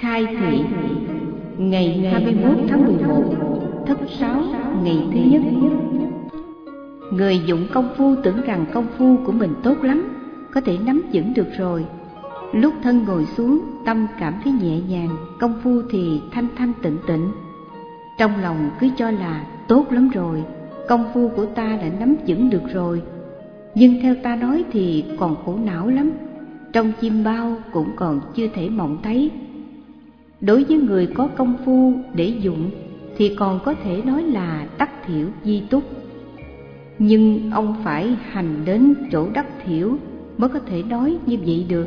Khai thị ngày 21 tháng 11 Thất 6 ngày thứ nhất. Người dụng công phu tưởng rằng công phu của mình tốt lắm, có thể nắm vững được rồi. Lúc thân ngồi xuống, tâm cảm thấy nhẹ nhàng, công phu thì thanh thanh tịnh tịnh. Trong lòng cứ cho là tốt lắm rồi, công phu của ta đã nắm vững được rồi. Nhưng theo ta nói thì còn khổ não lắm, trong chim bao cũng còn chưa thể mộng thấy. Đối với người có công phu để dụng thì còn có thể nói là đắc thiểu di túc. Nhưng ông phải hành đến chỗ đắc thiểu mới có thể nói như vậy được.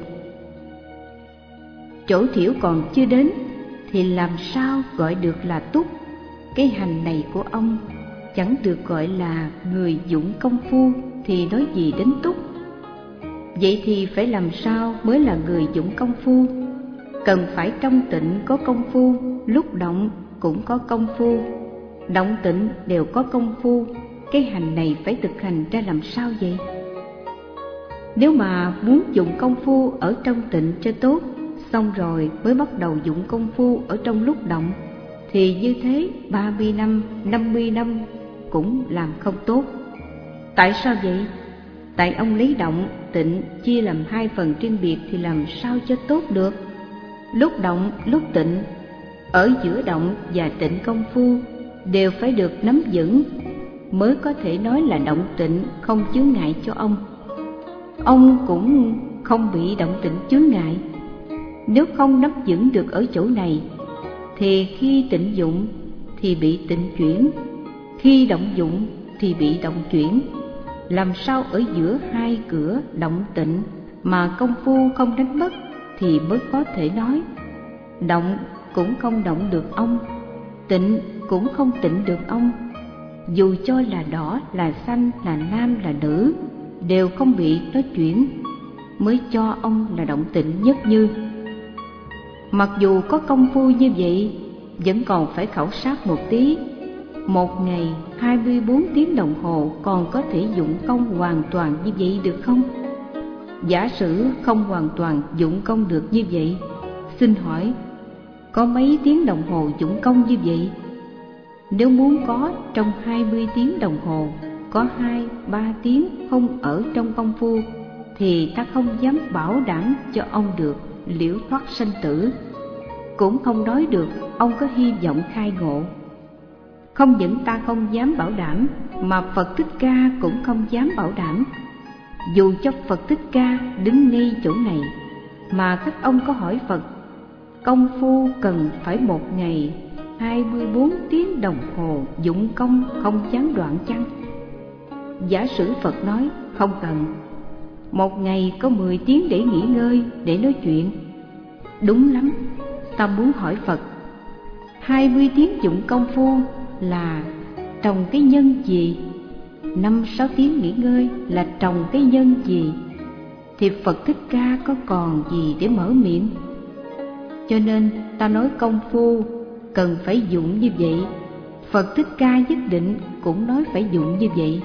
Chỗ thiểu còn chưa đến thì làm sao gọi được là túc. Cái hành này của ông chẳng được gọi là người dụng công phu thì nói gì đến túc. Vậy thì phải làm sao mới là người dụng công phu? Cần phải trong tịnh có công phu, lúc động cũng có công phu, động tịnh đều có công phu. Cái hành này phải thực hành ra làm sao vậy? Nếu mà muốn dụng công phu ở trong tịnh cho tốt, xong rồi mới bắt đầu dụng công phu ở trong lúc động, thì như thế 30 năm, 50 năm cũng làm không tốt. Tại sao vậy? Tại ông lấy động, tịnh chia làm hai phần riêng biệt thì làm sao cho tốt được? Lúc động, lúc tịnh, ở giữa động và tịnh công phu đều phải được nắm vững, mới có thể nói là động tịnh không chướng ngại cho ông. Ông cũng không bị động tịnh chướng ngại. Nếu không nắm vững được ở chỗ này, thì khi tịnh dụng thì bị tịnh chuyển, khi động dụng thì bị động chuyển. Làm sao ở giữa hai cửa động tịnh mà công phu không đánh mất thì mới có thể nói. Động cũng không động được ông, tịnh cũng không tịnh được ông. Dù cho là đỏ, là xanh, là nam, là nữ, đều không bị nó chuyển, mới cho ông là động tịnh nhất như. Mặc dù có công phu như vậy, vẫn còn phải khảo sát một tí. Một ngày 24 tiếng đồng hồ còn có thể dụng công hoàn toàn như vậy được không? Giả sử không hoàn toàn dụng công được như vậy, xin hỏi có mấy tiếng đồng hồ dụng công như vậy? Nếu muốn có trong 20 tiếng đồng hồ có 2-3 tiếng không ở trong công phu, thì ta không dám bảo đảm cho ông được liễu thoát sanh tử, cũng không nói được ông có hy vọng khai ngộ. Không những ta không dám bảo đảm, mà Phật Thích Ca cũng không dám bảo đảm. Dù cho Phật Thích Ca đứng ngay chỗ này, mà các ông có hỏi Phật, công phu cần phải một ngày 24 tiếng đồng hồ dụng công không gián đoạn chăng? Giả sử Phật nói không cần, một ngày có 10 tiếng để nghỉ ngơi, để nói chuyện. Đúng lắm, ta muốn hỏi Phật, 20 tiếng dụng công phu là trồng cái nhân gì? 5-6 tiếng nghỉ ngơi là trồng cái nhân gì? Thì Phật Thích Ca có còn gì để mở miệng? Cho nên ta nói công phu cần phải dụng như vậy, Phật Thích Ca nhất định cũng nói phải dụng như vậy.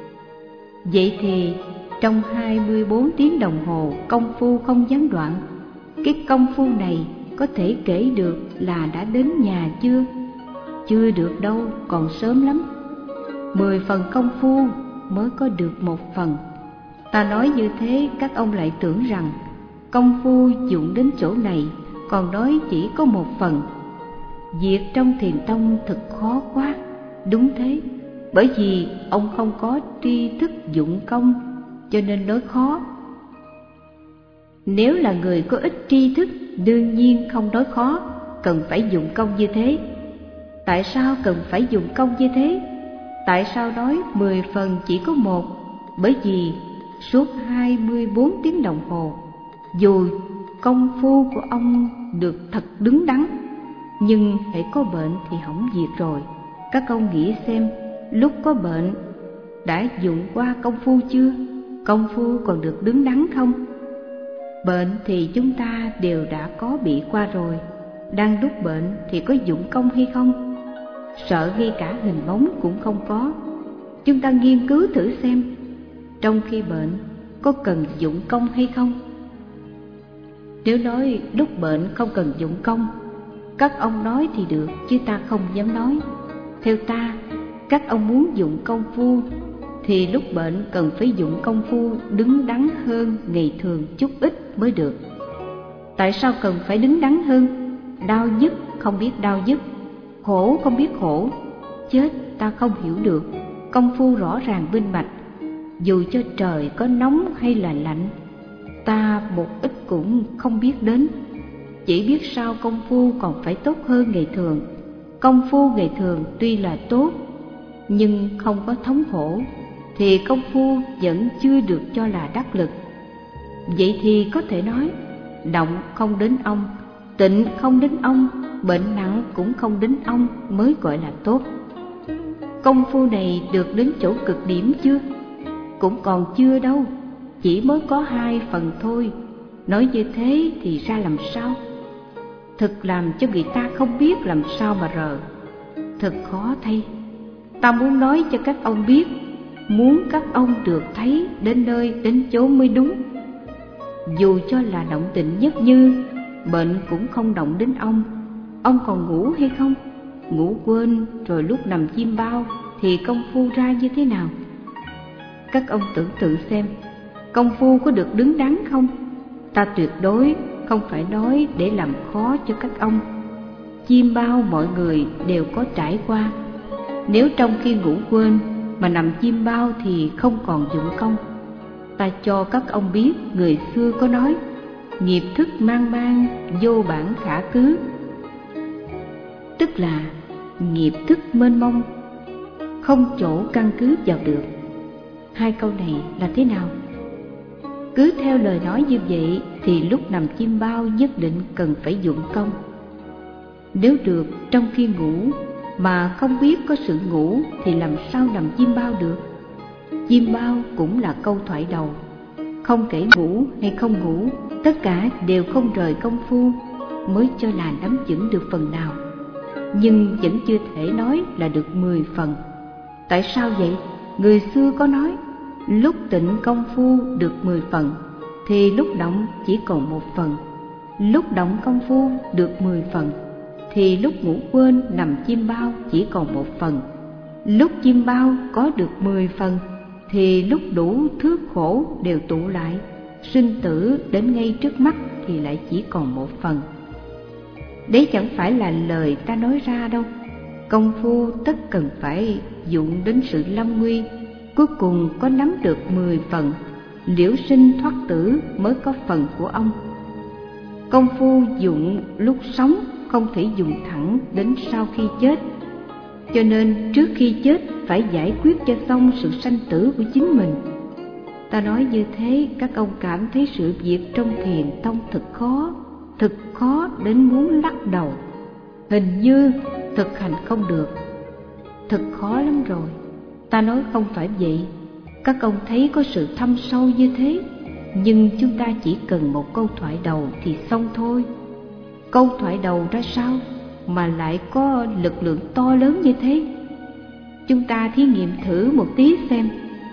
Vậy thì trong 24 tiếng đồng hồ công phu không gián đoạn, cái công phu này có thể kể được là đã đến nhà chưa? Chưa được đâu, còn sớm lắm. 10 phần công phu mới có được 1 phần. Ta nói như thế các ông lại tưởng rằng công phu dụng đến chỗ này, còn nói chỉ có 1 phần. Việc trong thiền tông thật khó quá. Đúng thế, bởi vì ông không có tri thức dụng công, cho nên nói khó. Nếu là người có ít tri thức, đương nhiên không nói khó, cần phải dụng công như thế. Tại sao cần phải dùng công như thế? Tại sao nói 10 phần chỉ có 1? Bởi vì suốt 24 tiếng đồng hồ, dù công phu của ông được thật đứng đắn, nhưng hễ có bệnh thì hỏng việc rồi. Các ông nghĩ xem, lúc có bệnh đã dụng qua công phu chưa? Công phu còn được đứng đắn không? Bệnh thì chúng ta đều đã có bị qua rồi. Đang lúc bệnh thì có dụng công hay không? Sợ ngay cả hình bóng cũng không có. Chúng ta nghiên cứu thử xem, trong khi bệnh có cần dụng công hay không? Nếu nói lúc bệnh không cần dụng công, các ông nói thì được, chứ ta không dám nói. Theo ta, các ông muốn dụng công phu thì lúc bệnh cần phải dụng công phu đứng đắn hơn ngày thường chút ít mới được. Tại sao cần phải đứng đắn hơn? Đau nhức không biết đau nhức, khổ không biết khổ, chết ta không hiểu được, công phu rõ ràng minh bạch. Dù cho trời có nóng hay là lạnh, ta một ít cũng không biết đến. Chỉ biết sao công phu còn phải tốt hơn ngày thường. Công phu ngày thường tuy là tốt, nhưng không có thống khổ, thì công phu vẫn chưa được cho là đắc lực. Vậy thì có thể nói, động không đến ông, tịnh không đến ông, bệnh nặng cũng không đến ông mới gọi là tốt. Công phu này được đến chỗ cực điểm chưa? Cũng còn chưa đâu, chỉ mới có 2 phần thôi. Nói như thế thì ra làm sao? Thực làm cho người ta không biết làm sao mà rờ. Thật khó thay. Ta muốn nói cho các ông biết, muốn các ông được thấy đến nơi đến chỗ mới đúng. Dù cho là động tịnh nhất như, bệnh cũng không động đến ông. Ông còn ngủ hay không? Ngủ quên rồi lúc nằm chim bao thì công phu ra như thế nào? Các ông tưởng tượng xem, công phu có được đứng đắn không? Ta tuyệt đối không phải nói để làm khó cho các ông. Chim bao mọi người đều có trải qua. Nếu trong khi ngủ quên mà nằm chim bao thì không còn dụng công. Ta cho các ông biết, người xưa có nói, nghiệp thức mang mang, vô bản khả cứ. Tức là nghiệp thức mênh mông, không chỗ căn cứ vào được. 2 câu này là thế nào? Cứ theo lời nói như vậy thì lúc nằm chim bao nhất định cần phải dụng công. Nếu được trong khi ngủ mà không biết có sự ngủ thì làm sao nằm chim bao được? Chim bao cũng là câu thoại đầu, không kể ngủ hay không ngủ, tất cả đều không rời công phu mới cho là nắm vững được phần nào. Nhưng vẫn chưa thể nói là được 10 phần. Tại sao vậy? Người xưa có nói, lúc tịnh công phu được 10 phần, thì lúc động chỉ còn 1 phần. Lúc động công phu được 10 phần, thì lúc ngủ quên nằm chim bao chỉ còn 1 phần. Lúc chim bao có được 10 phần, thì lúc đủ thước khổ đều tụ lại, sinh tử đến ngay trước mắt thì lại chỉ còn 1 phần. Đấy chẳng phải là lời ta nói ra đâu. Công phu tất cần phải dụng đến sự lâm nguy, cuối cùng có nắm được 10 phần, liễu sinh thoát tử mới có phần của ông. Công phu dụng lúc sống, không thể dùng thẳng đến sau khi chết. Cho nên trước khi chết phải giải quyết cho xong sự sanh tử của chính mình. Ta nói như thế, các ông cảm thấy sự việc trong thiền tông thật khó đến muốn lắc đầu. Hình như thực hành không được, thật khó lắm rồi. Ta nói không phải vậy. Các ông thấy có sự thâm sâu như thế, nhưng chúng ta chỉ cần một câu thoại đầu thì xong thôi. Câu thoại đầu ra sao mà lại có lực lượng to lớn như thế? Chúng ta thí nghiệm thử một tí xem.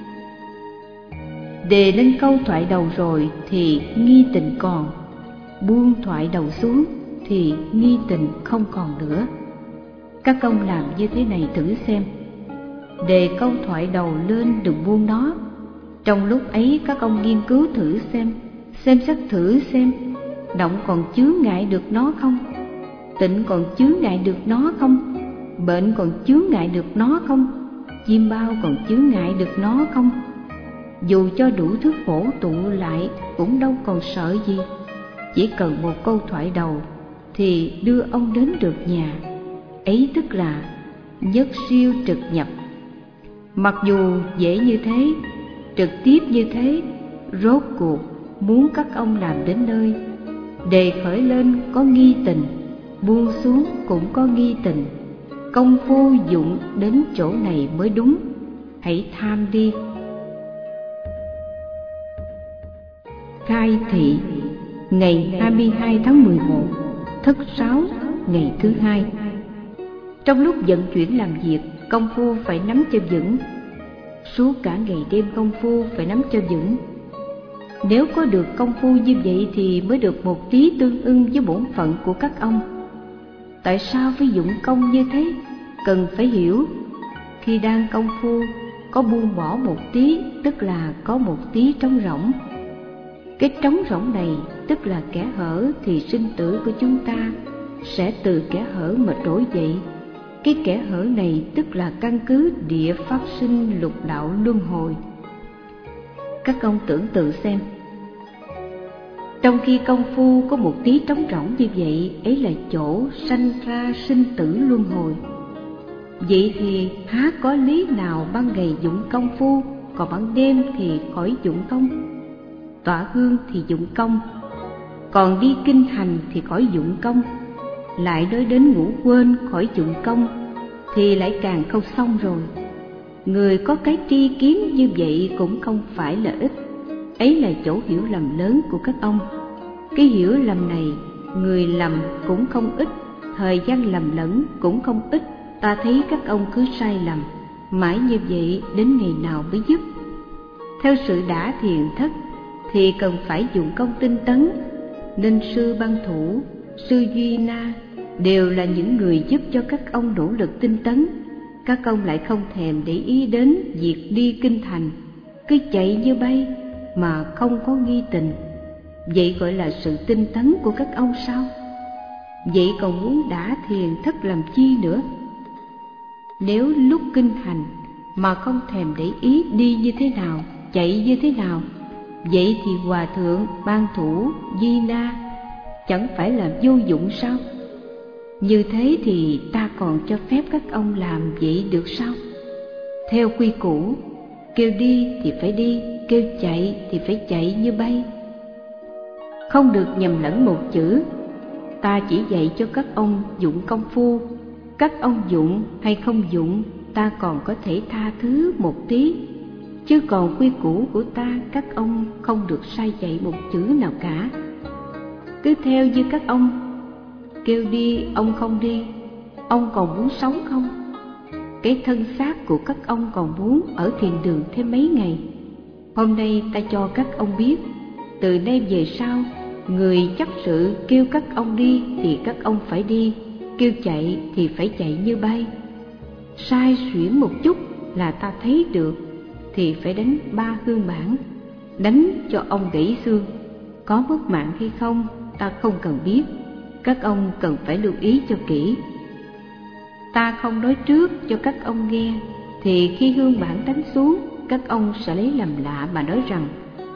Đề lên câu thoại đầu rồi thì nghi tình còn, buông thoại đầu xuống thì nghi tình không còn nữa. Các ông làm như thế này thử xem. Đề câu thoại đầu lên, đừng buông nó. Trong lúc ấy các ông nghiên cứu thử xem xét thử xem, động còn chướng ngại được nó không? Tịnh còn chướng ngại được nó không? Bệnh còn chướng ngại được nó không? Chim bao còn chướng ngại được nó không? Dù cho đủ thứ khổ tụ lại cũng đâu còn sợ gì. Chỉ cần một câu thoại đầu thì đưa ông đến được nhà. Ấy tức là nhất siêu trực nhập. Mặc dù dễ như thế, trực tiếp như thế, rốt cuộc muốn các ông làm đến nơi. Đề khởi lên có nghi tình, buông xuống cũng có nghi tình. Công phu dụng đến chỗ này mới đúng. Hãy tham đi. Khai thị ngày 22 tháng 11, Thất 6, ngày thứ 2. Trong lúc vận chuyển làm việc, công phu phải nắm cho vững. Suốt cả ngày đêm công phu phải nắm cho vững. Nếu có được công phu như vậy thì mới được một tí tương ưng với bổn phận của các ông. Tại sao phải dụng công như thế? Cần phải hiểu, khi đang công phu có buông bỏ một tí, tức là có một tí trống rỗng. Cái trống rỗng này tức là kẽ hở, thì sinh tử của chúng ta sẽ từ kẽ hở mà trỗi dậy. Cái kẽ hở này tức là căn cứ địa phát sinh lục đạo luân hồi. Các ông tưởng tượng xem, trong khi công phu có một tí trống rỗng như vậy, ấy là chỗ sanh ra sinh tử luân hồi. Vậy thì há có lý nào ban ngày dụng công phu, còn ban đêm thì khỏi dụng công? Tọa hương thì dụng công, còn đi kinh hành thì khỏi dụng công. Lại nói đến ngủ quên khỏi dụng công thì lại càng không xong rồi. Người có cái tri kiến như vậy cũng không phải là ít. Ấy là chỗ hiểu lầm lớn của các ông. Cái hiểu lầm này, người lầm cũng không ít, thời gian lầm lẫn cũng không ít. Ta thấy các ông cứ sai lầm mãi như vậy, đến ngày nào mới dứt? Theo sự đã thiền thất thì cần phải dụng công tinh tấn, nên sư Ban Thủ, sư Duy Na đều là những người giúp cho các ông nỗ lực tinh tấn. Các ông lại không thèm để ý đến việc đi kinh thành, cứ chạy như bay mà không có nghi tình. Vậy gọi là sự tinh tấn của các ông sao? Vậy còn muốn đã thiền thất làm chi nữa? Nếu lúc kinh hành mà không thèm để ý đi như thế nào, chạy như thế nào, vậy thì Hòa Thượng Ban Thủ Di Na chẳng phải là vô dụng sao? Như thế thì ta còn cho phép các ông làm vậy được sao? Theo quy củ, kêu đi thì phải đi, kêu chạy thì phải chạy như bay. Không được nhầm lẫn một chữ. Ta chỉ dạy cho các ông dụng công phu. Các ông dụng hay không dụng, ta còn có thể tha thứ một tí. Chứ còn quy củ của ta, các ông không được sai dạy một chữ nào cả. Cứ theo như các ông, kêu đi ông không đi. Ông còn muốn sống không? Cái thân xác của các ông còn muốn ở thiền đường thêm mấy ngày. Hôm nay ta cho các ông biết, từ nay về sau, người chấp sự kêu các ông đi thì các ông phải đi, kêu chạy thì phải chạy như bay. Sai xuyển một chút là ta thấy được thì phải đánh 3 hương bản, đánh cho ông gãy xương. Có mất mạng hay không ta không cần biết, các ông cần phải lưu ý cho kỹ. Ta không nói trước cho các ông nghe, thì khi hương bản đánh xuống, các ông sẽ lấy làm lạ mà nói rằng: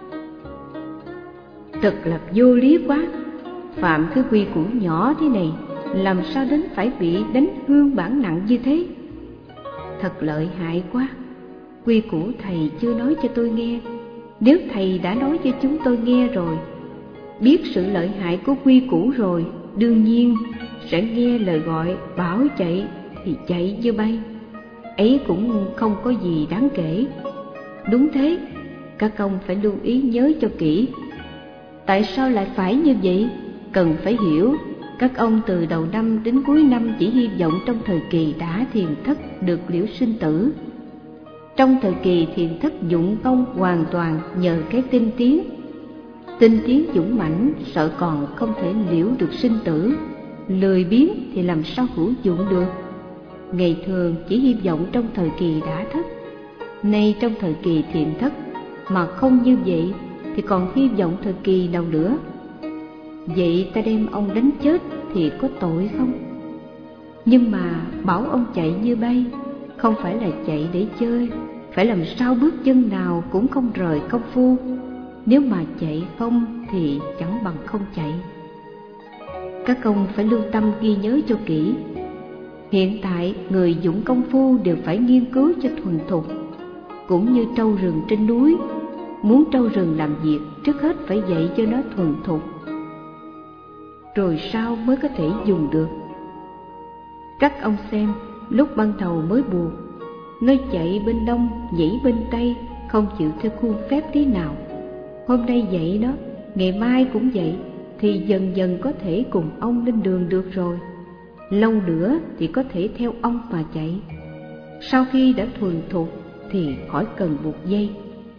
thật là vô lý quá, phạm cái quy củ nhỏ thế này, làm sao đến phải bị đánh hương bản nặng như thế? Thật lợi hại quá, quy củ thầy chưa nói cho tôi nghe. Nếu thầy đã nói cho chúng tôi nghe rồi, biết sự lợi hại của quy củ rồi, đương nhiên sẽ nghe lời gọi bảo chạy thì chạy như bay. Ấy cũng không có gì đáng kể. Đúng thế, các ông phải lưu ý nhớ cho kỹ. Tại sao lại phải như vậy? Cần phải hiểu, các ông từ đầu năm đến cuối năm chỉ hy vọng trong thời kỳ đã thiền thất được liễu sinh tử. Trong thời kỳ thiền thất dụng công hoàn toàn nhờ cái tinh tiến dũng mãnh, sợ còn không thể liễu được sinh tử. Lười biếng thì làm sao hữu dụng được. Ngày thường chỉ hy vọng trong thời kỳ đã thất, nay trong thời kỳ thiền thất mà không như vậy thì còn hy vọng thời kỳ nào nữa? Vậy ta đem ông đánh chết thì có tội không? Nhưng mà bảo ông chạy như bay, không phải là chạy để chơi, phải làm sao bước chân nào cũng không rời công phu. Nếu mà chạy không thì chẳng bằng không chạy. Các ông phải lưu tâm ghi nhớ cho kỹ. Hiện tại người dụng công phu đều phải nghiên cứu cho thuần thục. Cũng như trâu rừng trên núi, muốn trâu rừng làm việc trước hết phải dạy cho nó thuần thục, rồi sau mới có thể dùng được. Các ông xem, lúc ban đầu mới buộc, nó chạy bên đông nhảy bên tây, không chịu theo khuôn phép tí nào. Hôm nay dạy nó, ngày mai cũng vậy, thì dần dần có thể cùng ông lên đường được rồi. Lâu nữa thì có thể theo ông mà chạy. Sau khi đã thuần thục thì khỏi cần buộc dây.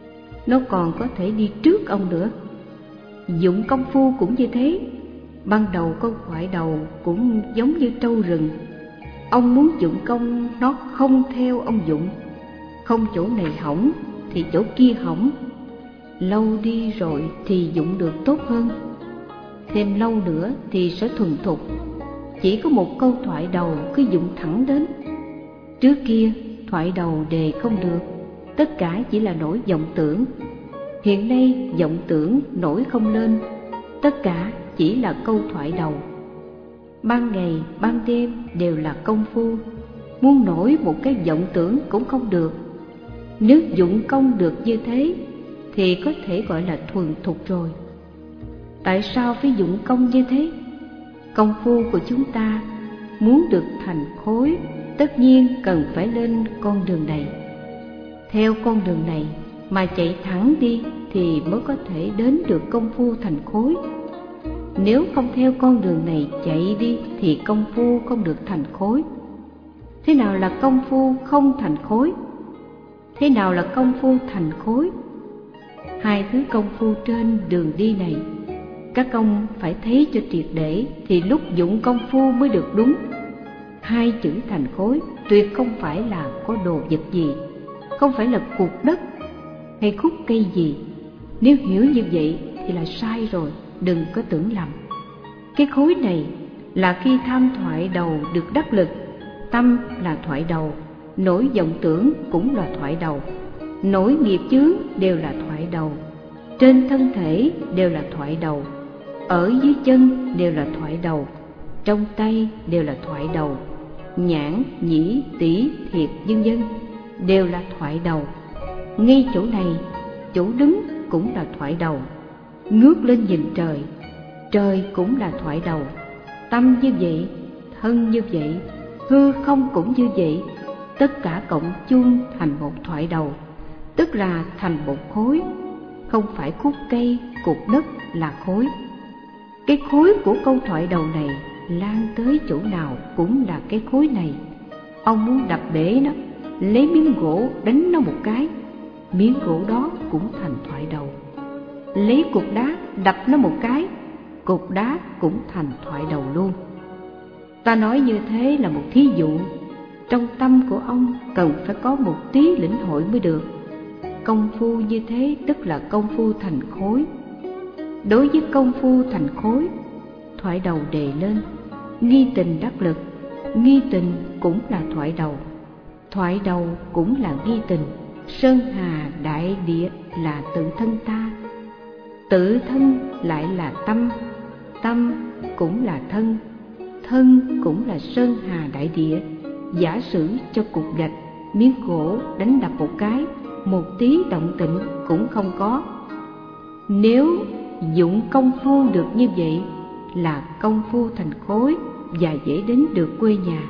nó còn có thể đi trước ông nữa. Dụng công phu cũng như thế. Ban đầu con thoại đầu cũng giống như trâu rừng. Ông muốn dụng công, nó không theo ông dụng. Không chỗ này hỏng thì chỗ kia hỏng. Lâu đi rồi thì dụng được tốt hơn. Thêm lâu nữa thì sẽ thuần thục. Chỉ có một câu thoại đầu cứ dụng thẳng đến. Trước kia thoại đầu đề không được, tất cả chỉ là nổi vọng tưởng. Hiện nay vọng tưởng nổi không lên, tất cả chỉ là câu thoại đầu. Ban ngày ban đêm đều là công phu. Muốn nổi một cái vọng tưởng cũng không được. Nếu dụng công được như thế thì có thể gọi là thuần thục rồi. Tại sao phải dụng công như thế? Công phu của chúng ta muốn được thành khối, tất nhiên cần phải lên con đường này. Theo con đường này mà chạy thẳng đi thì mới có thể đến được công phu thành khối. Nếu không theo con đường này chạy đi thì công phu không được thành khối. Thế nào là công phu không thành khối? Thế nào là công phu thành khối? Hai thứ công phu trên đường đi này, các ông phải thấy cho triệt để thì lúc dụng công phu mới được đúng. Hai chữ thành khối tuyệt không phải là có đồ vật gì, không phải là cục đất hay khúc cây gì. Nếu hiểu như vậy thì là sai rồi, đừng có tưởng lầm. Cái khối này là khi tham thoại đầu được đắc lực. Tâm là thoại đầu, nổi vọng tưởng cũng là thoại đầu, nổi nghiệp chướng đều là thoại đầu, trên thân thể đều là thoại đầu, ở dưới chân đều là thoại đầu, trong tay đều là thoại đầu, nhãn, nhĩ, tỷ, thiệt vân vân đều là thoại đầu. Ngay chỗ này, chỗ đứng cũng là thoại đầu. Ngước lên nhìn trời, trời cũng là thoại đầu. Tâm như vậy, thân như vậy, hư không cũng như vậy, tất cả cộng chung thành một thoại đầu, tức là thành một khối. Không phải khúc cây, cục đất là khối. Cái khối của câu thoại đầu này lan tới chỗ nào cũng là cái khối này. Ông muốn đập bể nó, lấy miếng gỗ đánh nó một cái, miếng gỗ đó cũng thành thoại đầu. Lấy cục đá đập nó một cái, cục đá cũng thành thoại đầu luôn. Ta nói như thế là một thí dụ. Trong tâm của ông cần phải có một tí lĩnh hội mới được. Công phu như thế tức là công phu thành khối. Đối với công phu thành khối, thoại đầu đề lên, nghi tình đắc lực. Nghi tình cũng là thoại đầu, thoại đầu cũng là nghi tình. Sơn hà đại địa là tự thân ta, tự thân lại là tâm, tâm cũng là thân, thân cũng là sơn hà đại địa. Giả sử cho cục gạch, miếng gỗ đánh đập một cái, một tí động tĩnh cũng không có. Nếu dụng công phu được như vậy là công phu thành khối và dễ đến được quê nhà.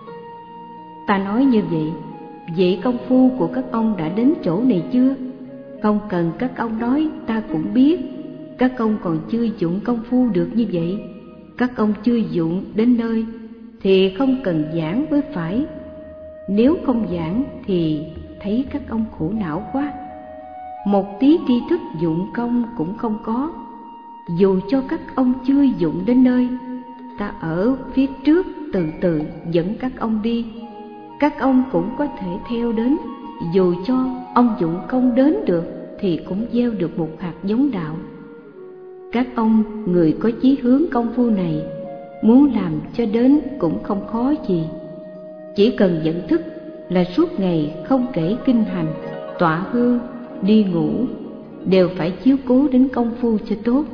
Ta nói như vậy, vậy công phu của các ông đã đến chỗ này chưa? Không cần các ông nói, ta cũng biết. Các ông còn chưa dụng công phu được như vậy. Các ông chưa dụng đến nơi thì không cần giảng mới phải. Nếu không giảng thì thấy các ông khổ não quá. Một tí tri thức dụng công cũng không có. Dù cho các ông chưa dụng đến nơi, ta ở phía trước từ từ dẫn các ông đi, các ông cũng có thể theo đến. Dù cho ông dụng công đến được thì cũng gieo được một hạt giống đạo. Các ông người có chí hướng công phu này, muốn làm cho đến cũng không khó gì. Chỉ cần nhận thức là suốt ngày không kể kinh hành, tọa hương, đi ngủ đều phải chiếu cố đến công phu cho tốt,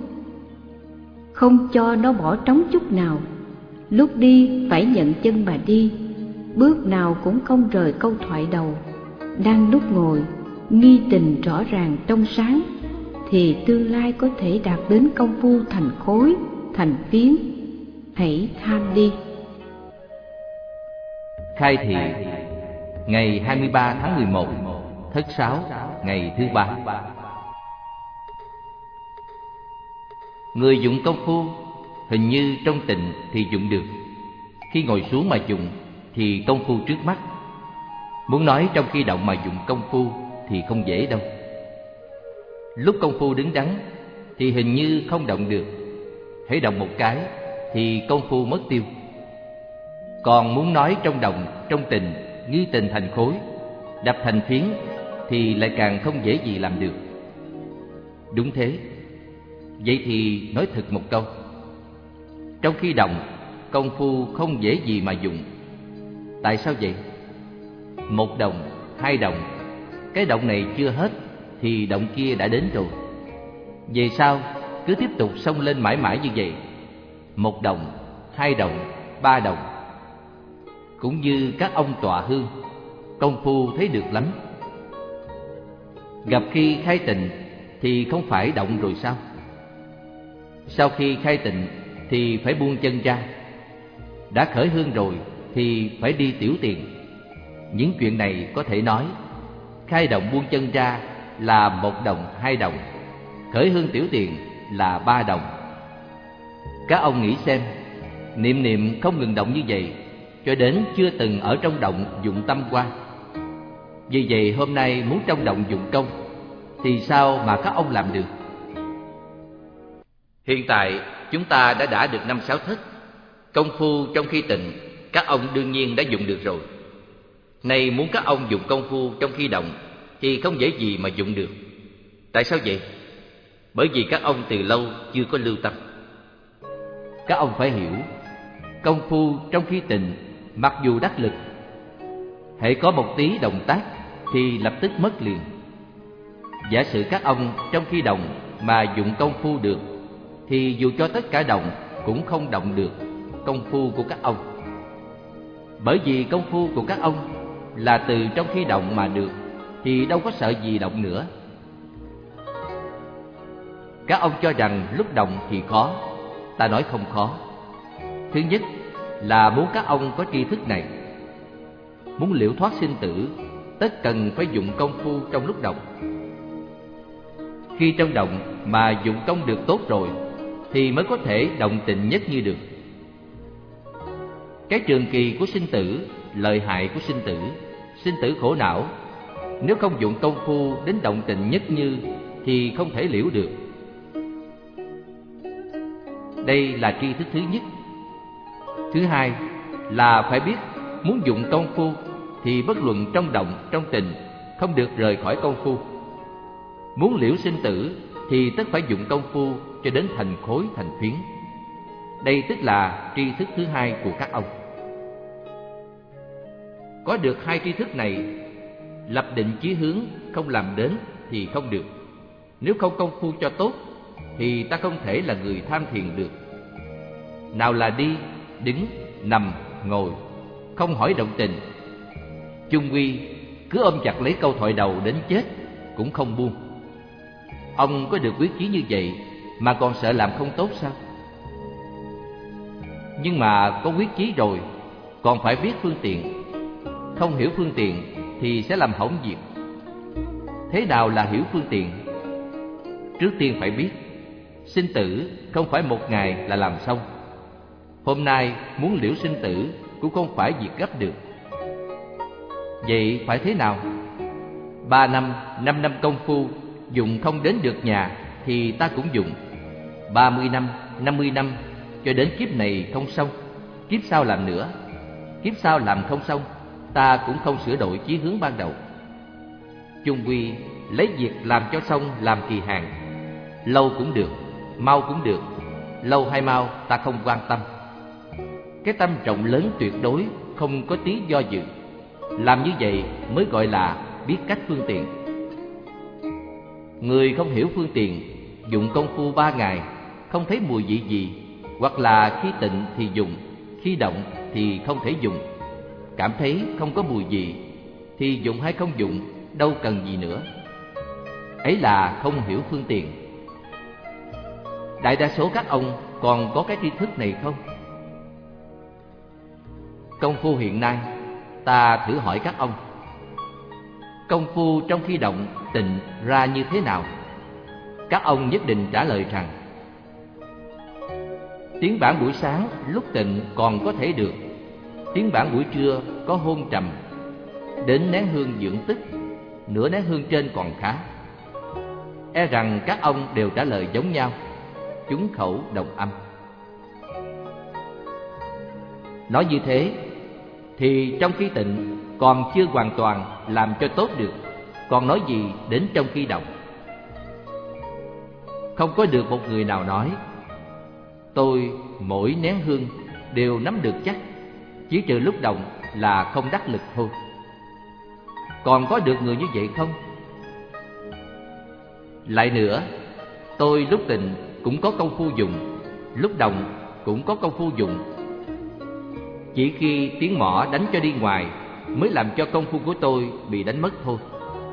không cho nó bỏ trống chút nào. Lúc đi phải nhận chân mà đi, bước nào cũng không rời câu thoại đầu. Đang lúc ngồi, nghi tình rõ ràng trong sáng, thì tương lai có thể đạt đến công phu thành khối, thành phiến. Hãy tham đi. Khai thị ngày 23 tháng 11, Thất Sáo, ngày thứ 3. Người dụng công phu hình như trong tịnh thì dụng được, khi ngồi xuống mà dụng thì công phu trước mắt. Muốn nói trong khi động mà dụng công phu thì không dễ đâu. Lúc công phu đứng đắn thì hình như không động được, hễ động một cái thì công phu mất tiêu. Còn muốn nói trong động, trong tình, nghi tình thành khối, đập thành phiến thì lại càng không dễ gì làm được. Đúng thế. Vậy thì nói thật một câu, trong khi động, công phu không dễ gì mà dụng. Tại sao vậy? Một động, hai động, cái động này chưa hết thì động kia đã đến rồi. Về sau cứ tiếp tục xông lên mãi mãi như vậy. Một động, hai động, ba động. Cũng như các ông tọa hương, công phu thấy được lắm. Gặp khi khai tịnh thì không phải động rồi sao? Sau khi khai tịnh thì phải buông chân ra. Đã khởi hương rồi thì phải đi tiểu tiền. Những chuyện này có thể nói, khai động buông chân ra là một động, hai động, khởi hương tiểu tiền là ba động. Các ông nghĩ xem, niệm niệm không ngừng động như vậy, cho đến chưa từng ở trong động dụng tâm qua. Vì vậy hôm nay muốn trong động dụng công, thì sao mà các ông làm được? Hiện tại chúng ta đã được 5-6 thức. Công phu trong khi tịnh, các ông đương nhiên đã dụng được rồi. Nay muốn các ông dụng công phu trong khi động thì không dễ gì mà dụng được. Tại sao vậy? Bởi vì các ông từ lâu chưa có lưu tâm. Các ông phải hiểu, công phu trong khi tịnh mặc dù đắc lực, hễ có một tí động tác thì lập tức mất liền. Giả sử các ông trong khi động mà dụng công phu được, thì dù cho tất cả động cũng không động được công phu của các ông. Bởi vì công phu của các ông là từ trong khi động mà được, thì đâu có sợ gì động nữa. Các ông cho rằng lúc động thì khó, ta nói không khó. Thứ nhất là muốn các ông có tri thức này. Muốn liễu thoát sinh tử, tất cần phải dụng công phu trong lúc động. Khi trong động mà dụng công được tốt rồi, thì mới có thể động tịnh nhất như được. Cái trường kỳ của sinh tử, lợi hại của sinh tử khổ não, nếu không dụng công phu đến động tịnh nhất như thì không thể liễu được. Đây là tri thức thứ nhất. Thứ hai là phải biết muốn dụng công phu thì bất luận trong động, trong tình, không được rời khỏi công phu. Muốn liễu sinh tử thì tất phải dụng công phu cho đến thành khối, thành phiến. Đây tức là tri thức thứ hai của các ông. Có được hai tri thức này, lập định chí hướng không làm đến thì không được. Nếu không công phu cho tốt thì ta không thể là người tham thiền được. Nào là đi, đứng, nằm, ngồi, không hỏi động tình, chung quy cứ ôm chặt lấy câu thoại đầu đến chết cũng không buông. Ông có được quyết chí như vậy mà còn sợ làm không tốt sao? Nhưng mà có quyết chí rồi, còn phải biết phương tiện. Không hiểu phương tiện thì sẽ làm hỏng việc. Thế nào là hiểu phương tiện? Trước tiên phải biết, sinh tử không phải một ngày là làm xong. Hôm nay muốn liễu sinh tử cũng không phải việc gấp được. Vậy phải thế nào? 3 năm, 5 năm công phu dụng không đến được nhà thì ta cũng dụng. 30 năm, 50 năm, cho đến kiếp này không xong, kiếp sau làm nữa. Kiếp sau làm không xong, ta cũng không sửa đổi chí hướng ban đầu. Chung quy lấy việc làm cho xong làm kỳ hạn. Lâu cũng được, mau cũng được. Lâu hay mau ta không quan tâm. Cái tâm rộng lớn tuyệt đối, không có tí do dự. Làm như vậy mới gọi là biết cách phương tiện. Người không hiểu phương tiện, dụng công phu 3 ngày, không thấy mùi vị gì, hoặc là khi tịnh thì dùng, khi động thì không thể dùng, cảm thấy không có mùi vị, thì dụng hay không dụng, đâu cần gì nữa. Ấy là không hiểu phương tiện. Đại đa số các ông còn có cái tri thức này không? Công phu hiện nay, ta thử hỏi các ông, công phu trong khi động tịnh ra như thế nào? Các ông nhất định trả lời rằng, tiếng bản buổi sáng lúc tịnh còn có thể được, tiếng bản buổi trưa có hôn trầm, đến nén hương dưỡng tức, nửa nén hương trên còn khá. e rằng các ông đều trả lời giống nhau, chúng khẩu đồng âm. Nói như thế thì trong khi tịnh còn chưa hoàn toàn làm cho tốt được, còn nói gì đến trong khi động? Không có được một người nào nói tôi mỗi nén hương đều nắm được chắc, chỉ trừ lúc động là không đắc lực thôi. Còn có được người như vậy không? Lại nữa, tôi lúc tịnh cũng có công phu dùng, lúc động cũng có công phu dùng. Chỉ khi tiếng mõ đánh cho đi ngoài mới làm cho công phu của tôi bị đánh mất thôi.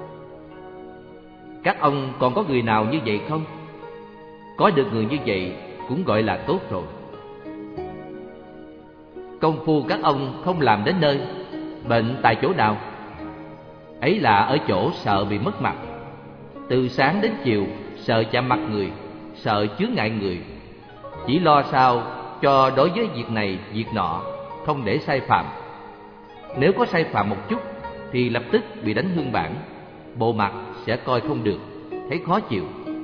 Các ông còn có người nào như vậy không? Có được người như vậy cũng gọi là tốt rồi. Công phu các ông không làm đến nơi, bệnh tại chỗ nào? Ấy là ở chỗ sợ bị mất mặt. Từ sáng đến chiều sợ chạm mặt người, sợ chướng ngại người, chỉ lo sao cho đối với việc này việc nọ không để sai phạm. Nếu có sai phạm một chút thì lập tức bị đánh hương bản, bộ mặt sẽ coi không được, thấy khó chịu.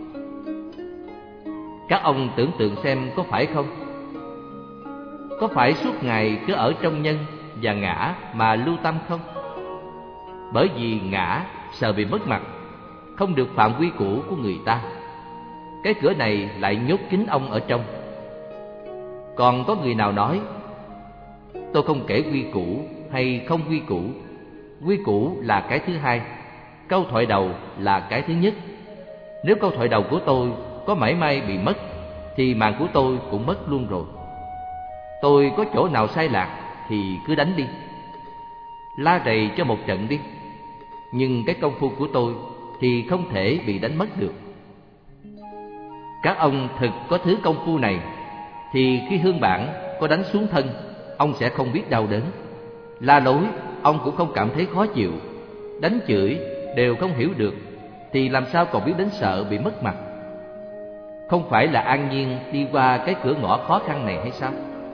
Các ông tưởng tượng xem có phải không? Có phải suốt ngày cứ ở trong nhân và ngã mà lưu tâm không? Bởi vì ngã sợ bị mất mặt, không được phạm quy củ của người ta, cái cửa này lại nhốt kín ông ở trong. Còn có người nào nói tôi không kể quy củ hay không quy củ, quy củ là cái thứ hai, câu thoại đầu là cái thứ nhất. Nếu câu thoại đầu của tôi có mảy may bị mất thì mạng của tôi cũng mất luôn rồi. Tôi có chỗ nào sai lạc thì cứ đánh đi, la rầy cho một trận đi, nhưng cái công phu của tôi thì không thể bị đánh mất được. Các ông thực có thứ công phu này thì khi hương bản có đánh xuống thân, ông sẽ không biết đau đớn. La lối ông cũng không cảm thấy khó chịu, đánh chửi đều không hiểu được, thì làm sao còn biết đến sợ bị mất mặt? Không phải là an nhiên đi qua cái cửa ngõ khó khăn này hay sao?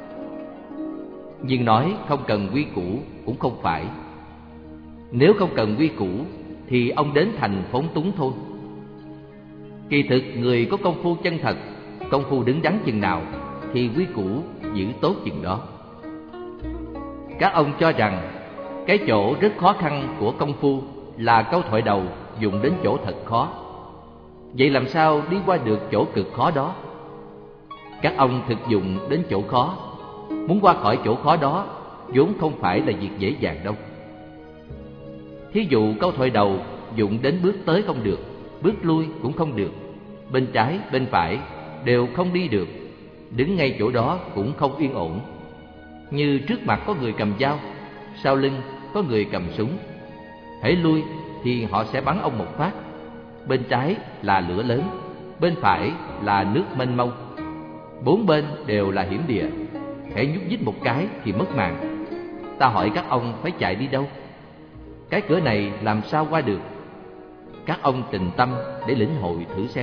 Nhưng nói không cần quy củ cũng không phải. Nếu không cần quy củ thì ông đến thành phóng túng thôi. Kỳ thực người có công phu chân thật, công phu đứng đắn chừng nào thì quy củ giữ tốt chừng đó. Các ông cho rằng cái chỗ rất khó khăn của công phu là câu thoại đầu dùng đến chỗ thật khó. Vậy làm sao đi qua được chỗ cực khó đó? Các ông thực dụng đến chỗ khó, muốn qua khỏi chỗ khó đó vốn không phải là việc dễ dàng đâu. Thí dụ câu thoại đầu dụng đến bước tới không được, bước lui cũng không được, bên trái bên phải đều không đi được, đứng ngay chỗ đó cũng không yên ổn. Như trước mặt có người cầm dao, sau lưng có người cầm súng. Hễ lui thì họ sẽ bắn ông một phát. Bên trái là lửa lớn, bên phải là nước mênh mông, bốn bên đều là hiểm địa. Hễ nhúc nhích một cái thì mất mạng. Ta hỏi các ông phải chạy đi đâu? Cái cửa này làm sao qua được? Các ông trình tâm để lĩnh hội thử xem.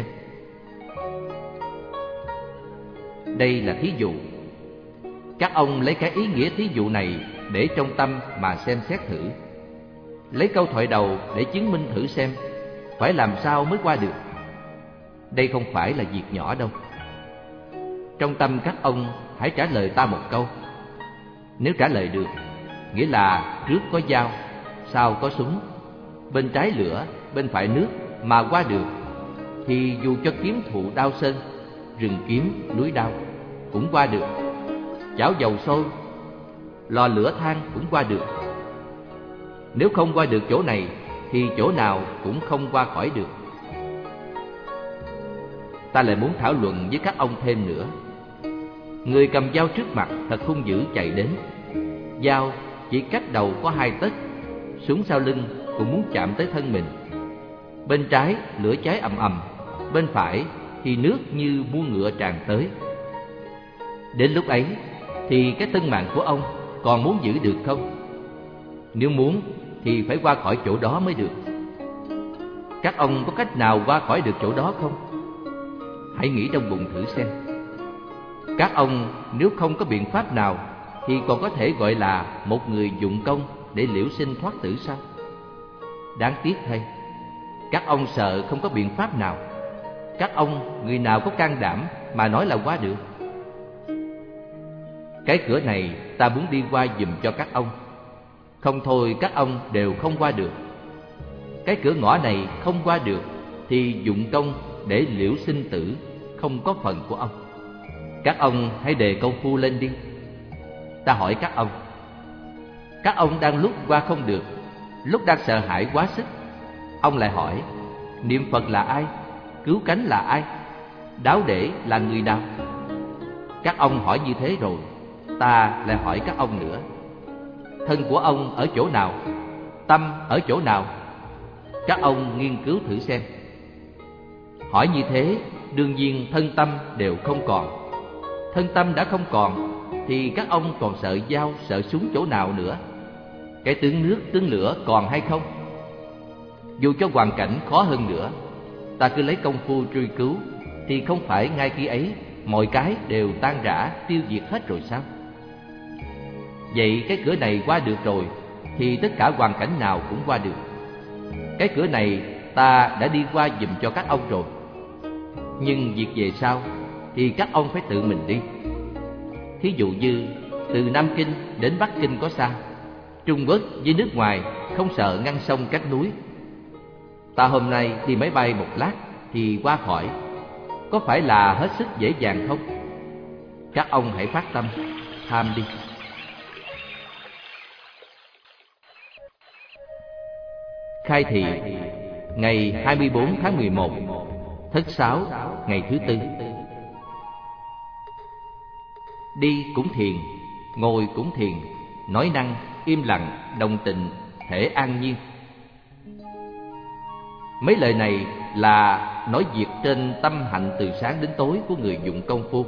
Đây là thí dụ. Các ông lấy cái ý nghĩa thí dụ này để trong tâm mà xem xét thử. Lấy câu thoại đầu để chứng minh thử xem phải làm sao mới qua được. Đây không phải là việc nhỏ đâu. Trong tâm các ông hãy trả lời ta một câu. Nếu trả lời được, nghĩa là trước có dao, sau có súng, bên trái lửa, bên phải nước mà qua được, thì dù cho kiếm thụ đao sơn, rừng kiếm, núi đao cũng qua được. Chảo dầu sôi, lò lửa than cũng qua được. Nếu không qua được chỗ này thì chỗ nào cũng không qua khỏi được. Ta lại muốn thảo luận với các ông thêm nữa. Người cầm dao trước mặt thật hung dữ chạy đến. Dao chỉ cách đầu có 2 tấc, súng sau lưng cũng muốn chạm tới thân mình. Bên trái lửa cháy ầm ầm, bên phải thì nước như muôn ngựa tràn tới. Đến lúc ấy thì cái thân mạng của ông còn muốn giữ được không? Nếu muốn thì phải qua khỏi chỗ đó mới được. Các ông có cách nào qua khỏi được chỗ đó không? Hãy nghĩ trong bụng thử xem. Các ông nếu không có biện pháp nào thì còn có thể gọi là một người dụng công để liễu sinh thoát tử sao? Đáng tiếc thay, các ông sợ không có biện pháp nào, Các ông người nào có can đảm mà nói là qua được? Cái cửa này ta muốn đi qua giùm cho các ông, không thôi các ông đều không qua được. Cái cửa ngõ này không qua được thì dụng công để liễu sinh tử, không có phần của ông. Các ông hãy đề công phu lên đi. Ta hỏi các ông đang lúc qua không được, lúc đang sợ hãi quá sức, ông lại hỏi niệm Phật là ai, cứu cánh là ai, đáo để là người nào? Các ông hỏi như thế rồi, ta lại hỏi các ông nữa. Thân của ông ở chỗ nào? Tâm ở chỗ nào? Các ông nghiên cứu thử xem. Hỏi như thế, đương nhiên thân tâm đều không còn. Thân tâm đã không còn thì các ông còn sợ dao, sợ súng chỗ nào nữa? Cái tướng nước, tướng lửa còn hay không? Dù cho hoàn cảnh khó hơn nữa, ta cứ lấy công phu truy cứu, thì không phải ngay khi ấy mọi cái đều tan rã, tiêu diệt hết rồi sao? Vậy cái cửa này qua được rồi thì tất cả hoàn cảnh nào cũng qua được. Cái cửa này ta đã đi qua giùm cho các ông rồi, nhưng việc về sau thì các ông phải tự mình đi. Thí dụ như từ Nam Kinh đến Bắc Kinh có xa, Trung Quốc với nước ngoài không sợ ngăn sông cách núi. Ta hôm nay đi máy bay một lát thì qua khỏi, có phải là hết sức dễ dàng không? Các ông hãy phát tâm, tham đi. Khai thị ngày 24 tháng 11, Thất Sáo, ngày thứ tư. Đi cũng thiền, ngồi cũng thiền, nói năng, im lặng, đồng tịnh, thể an nhiên. Mấy lời này là nói việc trên tâm hạnh từ sáng đến tối của người dụng công phu.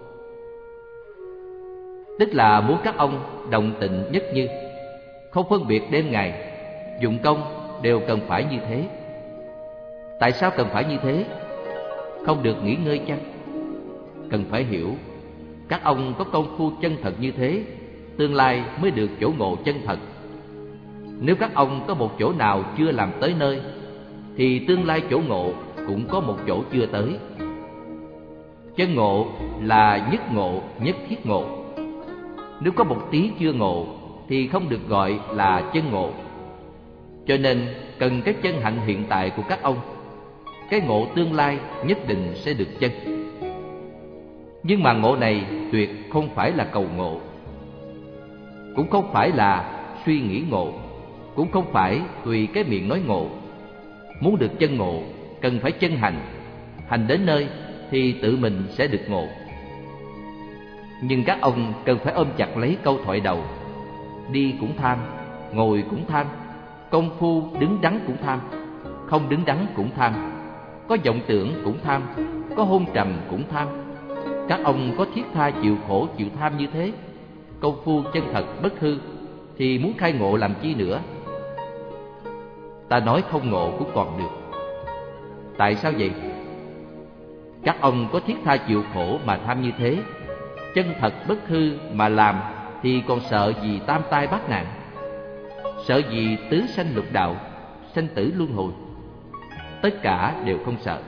Tức là muốn các ông đồng tịnh nhất như, không phân biệt đêm ngày, dụng công đều cần phải như thế. Tại sao cần phải như thế? Không được nghỉ ngơi chăng? Cần phải hiểu, các ông có công phu chân thật như thế, tương lai mới được chỗ ngộ chân thật. Nếu các ông có một chỗ nào chưa làm tới nơi, thì tương lai chỗ ngộ cũng có một chỗ chưa tới. Chân ngộ là nhất ngộ, nhất thiết ngộ. Nếu có một tí chưa ngộ thì không được gọi là chân ngộ. Cho nên cần cái chân hạnh hiện tại của các ông. Cái ngộ tương lai nhất định sẽ được chân. Nhưng mà ngộ này tuyệt không phải là cầu ngộ, cũng không phải là suy nghĩ ngộ, cũng không phải tùy cái miệng nói ngộ. Muốn được chân ngộ, cần phải chân hành. Hành đến nơi thì tự mình sẽ được ngộ. Nhưng các ông cần phải ôm chặt lấy câu thoại đầu. Đi cũng tham, ngồi cũng tham, công phu đứng đắn cũng tham, không đứng đắn cũng tham, có vọng tưởng cũng tham, có hôn trầm cũng tham. Các ông có thiết tha chịu khổ chịu tham như thế, công phu chân thật bất hư, thì muốn khai ngộ làm chi nữa? Ta nói không ngộ cũng còn được. Tại sao vậy? Các ông có thiết tha chịu khổ mà tham như thế, chân thật bất hư mà làm, thì còn sợ gì tam tai bát nạn? Sợ gì tứ sanh lục đạo, sanh tử luân hồi? Tất cả đều không sợ.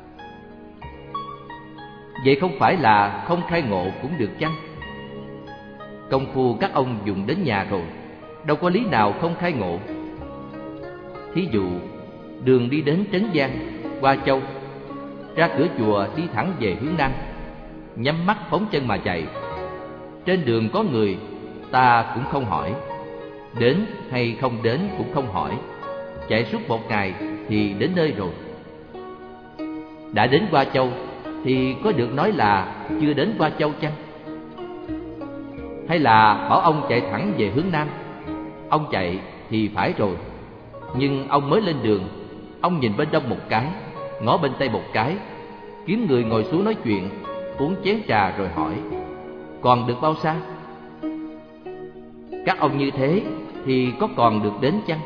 Vậy không phải là không khai ngộ cũng được chăng? Công phu các ông dùng đến nhà rồi, đâu có lý nào không khai ngộ. Thí dụ đường đi đến Trấn Giang, qua Châu, ra cửa chùa đi thẳng về hướng Nam, nhắm mắt phóng chân mà chạy. Trên đường có người, ta cũng không hỏi, đến hay không đến cũng không hỏi. Chạy suốt một ngày thì đến nơi rồi. Đã đến Qua Châu thì có được nói là chưa đến Qua Châu chăng? Hay là bảo ông chạy thẳng về hướng Nam? Ông chạy thì phải rồi, nhưng ông mới lên đường, ông nhìn bên đông một cái, ngó bên tây một cái, kiếm người ngồi xuống nói chuyện, uống chén trà rồi hỏi: còn được bao xa? Các ông như thế thì có còn được đến chăng?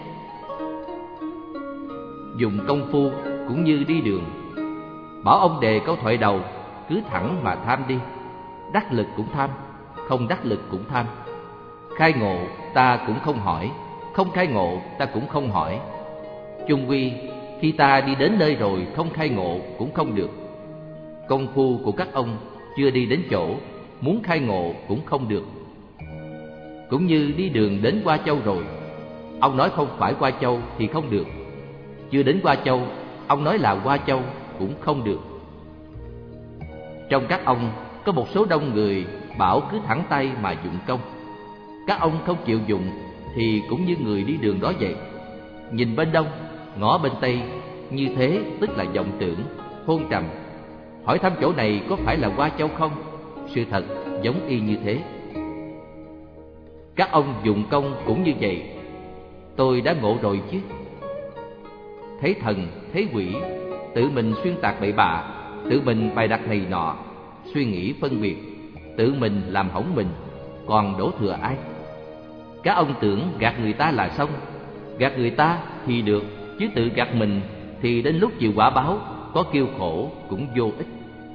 Dùng công phu cũng như đi đường. Bảo ông đề câu thoại đầu, cứ thẳng mà tham đi. Đắc lực cũng tham, không đắc lực cũng tham. Khai ngộ ta cũng không hỏi, không khai ngộ ta cũng không hỏi. Chung quy khi ta đi đến nơi rồi không khai ngộ cũng không được, Công phu của các ông chưa đi đến chỗ, muốn khai ngộ cũng không được. Cũng như đi đường đến Hoa Châu rồi, ông nói không phải Hoa Châu thì không được. Chưa đến Hoa Châu, ông nói là Hoa Châu cũng không được. Trong các ông có một số đông người bảo cứ thẳng tay mà dụng công. Các ông không chịu dụng thì cũng như người đi đường đó vậy. Nhìn bên đông, ngó bên tây, như thế tức là vọng tưởng, hôn trầm. Hỏi thăm chỗ này có phải là Hoa Châu không? Sự thật giống y như thế. Các ông dụng công cũng như vậy. Tôi đã ngộ rồi chứ. Thấy thần, thấy quỷ, tự mình xuyên tạc bậy bạ, tự mình bày đặt này nọ, suy nghĩ phân biệt, tự mình làm hỏng mình, còn đổ thừa ai? Các ông tưởng gạt người ta là xong. Gạt người ta thì được, chứ tự gạt mình thì đến lúc chịu quả báo, có kêu khổ cũng vô ích.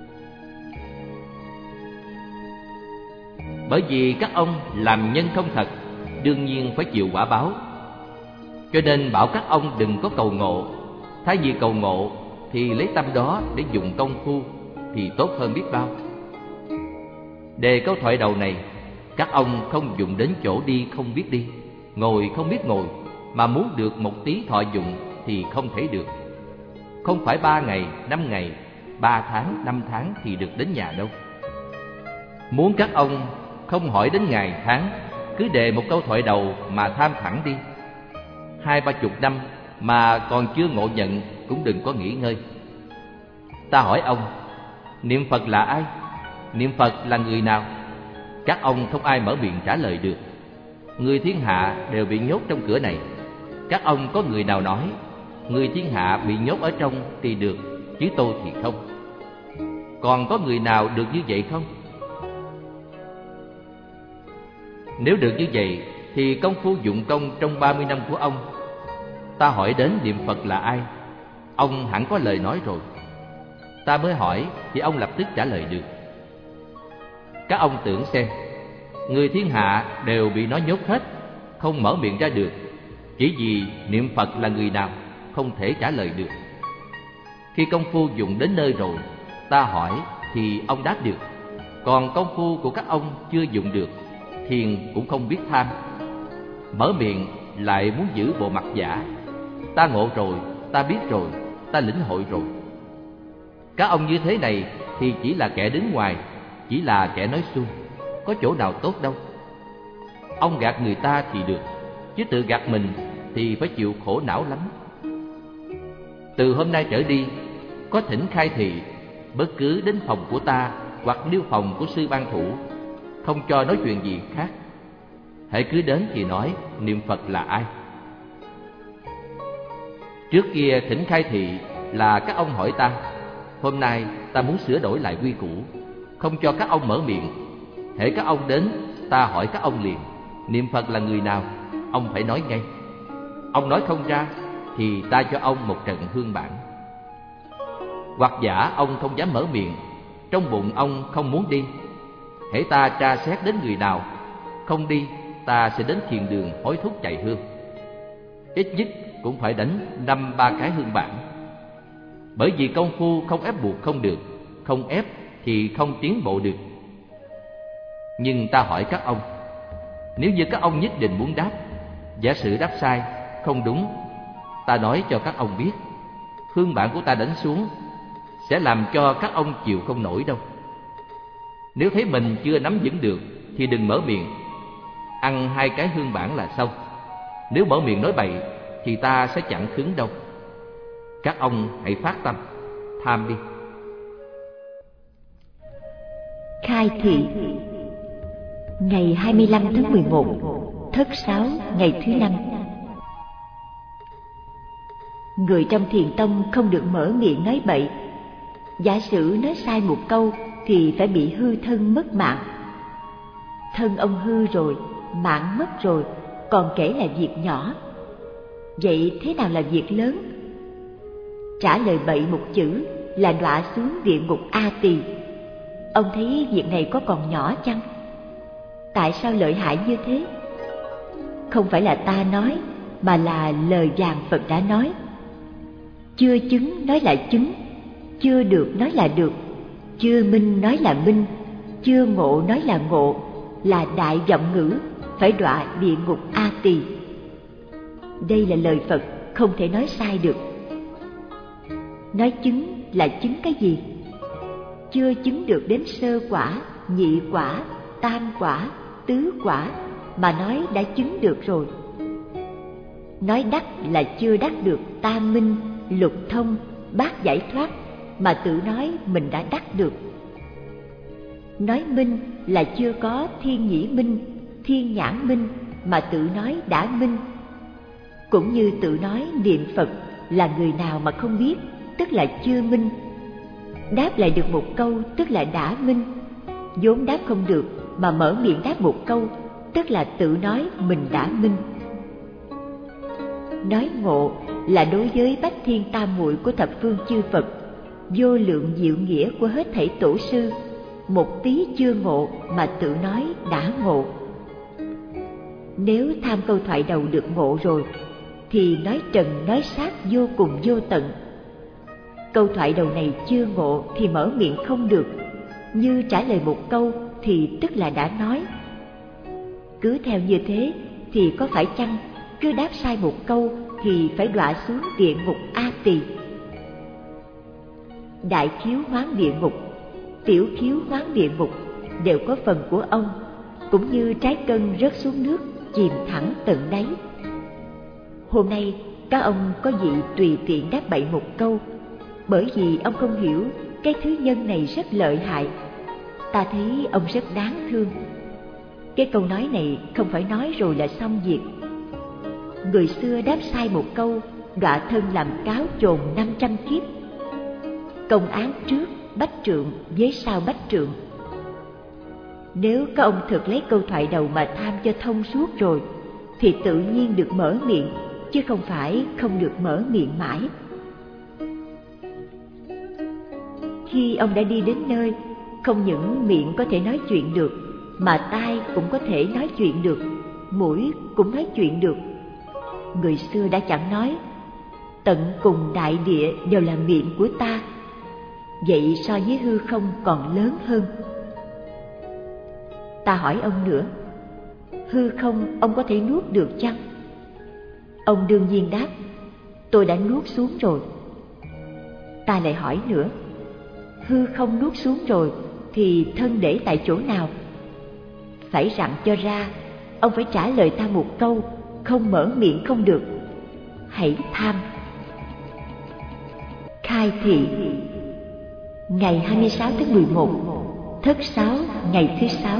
Bởi vì các ông làm nhân không thật, đương nhiên phải chịu quả báo. Cho nên bảo các ông đừng có cầu ngộ. Thay vì cầu ngộ thì lấy tâm đó để dùng công phu thì tốt hơn biết bao. Đề câu thoại đầu này, các ông không dùng đến chỗ đi không biết đi, ngồi không biết ngồi, mà muốn được một tí thọ dụng thì không thể được. Không phải 3 ngày, 5 ngày, 3 tháng, 5 tháng thì được đến nhà đâu. Muốn các ông không hỏi đến ngày tháng, cứ đề một câu thoại đầu mà tham thẳng đi. 20-30 năm mà còn chưa ngộ nhận cũng đừng có nghỉ ngơi. Ta hỏi ông, niệm Phật là ai? Niệm Phật là người nào? Các ông không ai mở miệng trả lời được. Người thiên hạ đều bị nhốt trong cửa này. Các ông có người nào nói người thiên hạ bị nhốt ở trong thì được, chứ tôi thì không. Còn có người nào được như vậy không? Nếu được như vậy thì công phu dụng công trong 30 năm của ông. Ta hỏi đến niệm Phật là ai, ông hẳn có lời nói rồi. Ta mới hỏi thì ông lập tức trả lời được. Các ông tưởng xem, người thiên hạ đều bị nó nhốt hết, không mở miệng ra được, chỉ vì niệm Phật là người nào không thể trả lời được. Khi công phu dụng đến nơi rồi, ta hỏi thì ông đáp được. Còn công phu của các ông chưa dụng được, thiền cũng không biết tham, mở miệng lại muốn giữ bộ mặt giả. Ta ngộ rồi, ta biết rồi, ta lĩnh hội rồi. Các ông như thế này thì chỉ là kẻ đứng ngoài, chỉ là kẻ nói suông, có chỗ nào tốt đâu. Ông gạt người ta thì được, chứ tự gạt mình thì phải chịu khổ não lắm. Từ hôm nay trở đi, có thỉnh khai thị, bất cứ đến phòng của ta hoặc liêu phòng của sư ban thủ, không cho nói chuyện gì khác. Hãy cứ đến thì nói niệm Phật là ai. Trước kia thỉnh khai thị là các ông hỏi ta. Hôm nay ta muốn sửa đổi lại quy củ, không cho các ông mở miệng. Hễ các ông đến, ta hỏi các ông liền, niệm Phật là người nào? Ông phải nói ngay. Ông nói không ra thì ta cho ông một trận hương bản. Hoặc giả ông không dám mở miệng, trong bụng ông không muốn đi. Hễ ta tra xét đến người nào không đi, ta sẽ đến thiền đường hối thúc chạy hương. Ít nhất cũng phải đánh 5-3 cái hương bản. Bởi vì công phu không ép buộc không được, không ép thì không tiến bộ được. Nhưng ta hỏi các ông, nếu như các ông nhất định muốn đáp, giả sử đáp sai, không đúng, ta nói cho các ông biết, hương bản của ta đánh xuống sẽ làm cho các ông chịu không nổi đâu. Nếu thấy mình chưa nắm vững được thì đừng mở miệng, ăn 2 cái hương bản là xong. Nếu mở miệng nói bậy thì ta sẽ chẳng khứng đâu. Các ông hãy phát tâm, tham đi. Khai thị. Ngày 25 tháng 11, Thất Sáo, ngày thứ 5. Người trong thiền tông không được mở miệng nói bậy. Giả sử nói sai một câu thì phải bị hư thân mất mạng. Thân ông hư rồi, mạng mất rồi, còn kể là việc nhỏ. Vậy thế nào là việc lớn? Trả lời bậy một chữ là đọa xuống địa ngục A Tỳ. Ông thấy việc này có còn nhỏ chăng? Tại sao lợi hại như thế? Không phải là ta nói, mà là lời vàng Phật đã nói. Chưa chứng nói là chứng, chưa được nói là được, chưa minh nói là minh, chưa ngộ nói là ngộ, là đại vọng ngữ, phải đọa địa ngục A Tỳ. Đây là lời Phật, không thể nói sai được. Nói chứng là chứng cái gì? Chưa chứng được đến sơ quả, nhị quả, tam quả, tứ quả mà nói đã chứng được rồi. Nói đắc là chưa đắc được tam minh, lục thông, bát giải thoát mà tự nói mình đã đắc được. Nói minh là chưa có thiên nhĩ minh, thiên nhãn minh mà tự nói đã minh. Cũng như tự nói niệm Phật là người nào mà không biết, tức là chưa minh. Đáp lại được một câu tức là đã minh. Vốn đáp không được mà mở miệng đáp một câu tức là tự nói mình đã minh. Nói ngộ là đối với bách thiên tam muội của thập phương chư Phật, vô lượng diệu nghĩa của hết thảy tổ sư, một tí chưa ngộ mà tự nói đã ngộ. Nếu tham câu thoại đầu được ngộ rồi thì nói trần nói sát vô cùng vô tận. Câu thoại đầu này chưa ngộ thì mở miệng không được, như trả lời một câu thì tức là đã nói. Cứ theo như thế thì có phải chăng cứ đáp sai một câu thì phải đọa xuống địa ngục A Tỳ? Đại khiếu hoán địa ngục, tiểu khiếu hoán địa ngục đều có phần của ông, cũng như trái cân rớt xuống nước chìm thẳng tận đáy. Hôm nay các ông có vị tùy tiện đáp bậy một câu, bởi vì ông không hiểu cái thứ nhân này rất lợi hại. Ta thấy ông rất đáng thương. Cái câu nói này không phải nói rồi là xong việc. Người xưa đáp sai một câu, đọa thân làm cáo chồn 500 kiếp. Công án trước bách trượng, với sau bách trượng. Nếu các ông thực lấy câu thoại đầu mà tham cho thông suốt rồi thì tự nhiên được mở miệng, chứ không phải không được mở miệng mãi. Khi ông đã đi đến nơi, không những miệng có thể nói chuyện được, mà tai cũng có thể nói chuyện được, mũi cũng nói chuyện được. Người xưa đã chẳng nói, tận cùng đại địa đều là miệng của ta, vậy so với hư không còn lớn hơn. Ta hỏi ông nữa, hư không ông có thể nuốt được chăng? Ông đương nhiên đáp, tôi đã nuốt xuống rồi. Ta lại hỏi nữa, hư không nuốt xuống rồi thì thân để tại chỗ nào? Phải rặn cho ra, ông phải trả lời ta một câu, không mở miệng không được. Hãy tham. Khai thị. Ngày 26 tháng 11, Thất Sáu, ngày thứ 6.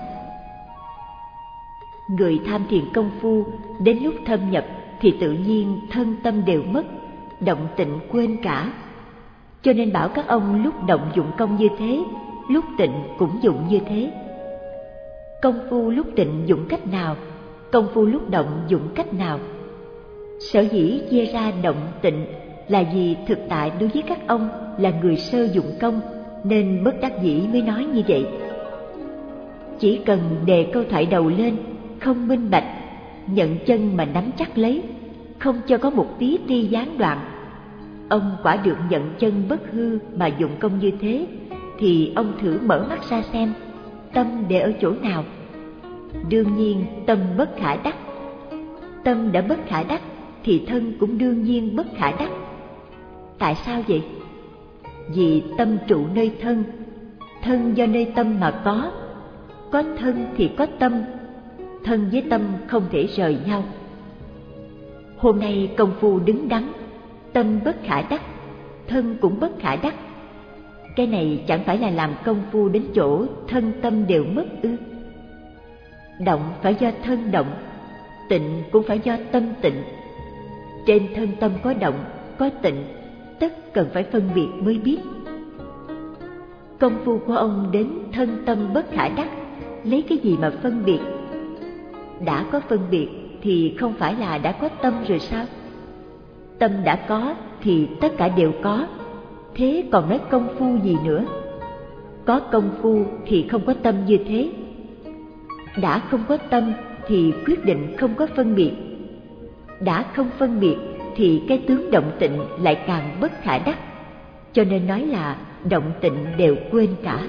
Người tham thiền công phu đến lúc thâm nhập thì tự nhiên thân tâm đều mất, động tịnh quên cả. Cho nên bảo các ông lúc động dụng công như thế, lúc tịnh cũng dụng như thế. Công phu lúc tịnh dụng cách nào, công phu lúc động dụng cách nào? Sở dĩ chia ra động tịnh là vì thực tại đối với các ông là người sơ dụng công, nên bất đắc dĩ mới nói như vậy. Chỉ cần đề câu thoại đầu lên, không minh bạch, nhận chân mà nắm chắc lấy, không cho có một tí tri gián đoạn. Ông quả được nhận chân bất hư mà dụng công như thế, thì ông thử mở mắt ra xem, tâm để ở chỗ nào? Đương nhiên tâm bất khả đắc. Tâm đã bất khả đắc thì thân cũng đương nhiên bất khả đắc. Tại sao vậy? Vì tâm trụ nơi thân, thân do nơi tâm mà có thân thì có tâm, thân với tâm không thể rời nhau. Hôm nay công phu đứng đắn, tâm bất khả đắc, thân cũng bất khả đắc. Cái này chẳng phải là làm công phu đến chỗ thân tâm đều mất ư? Động phải do thân động, tịnh cũng phải do tâm tịnh. Trên thân tâm có động, có tịnh, tất cần phải phân biệt mới biết. Công phu của ông đến thân tâm bất khả đắc, lấy cái gì mà phân biệt? Đã có phân biệt thì không phải là đã có tâm rồi sao? Tâm đã có thì tất cả đều có, thế còn nói công phu gì nữa? Có công phu thì không có tâm như thế. Đã không có tâm thì quyết định không có phân biệt. Đã không phân biệt thì cái tướng động tịnh lại càng bất khả đắc. Cho nên nói là động tịnh đều quên cả.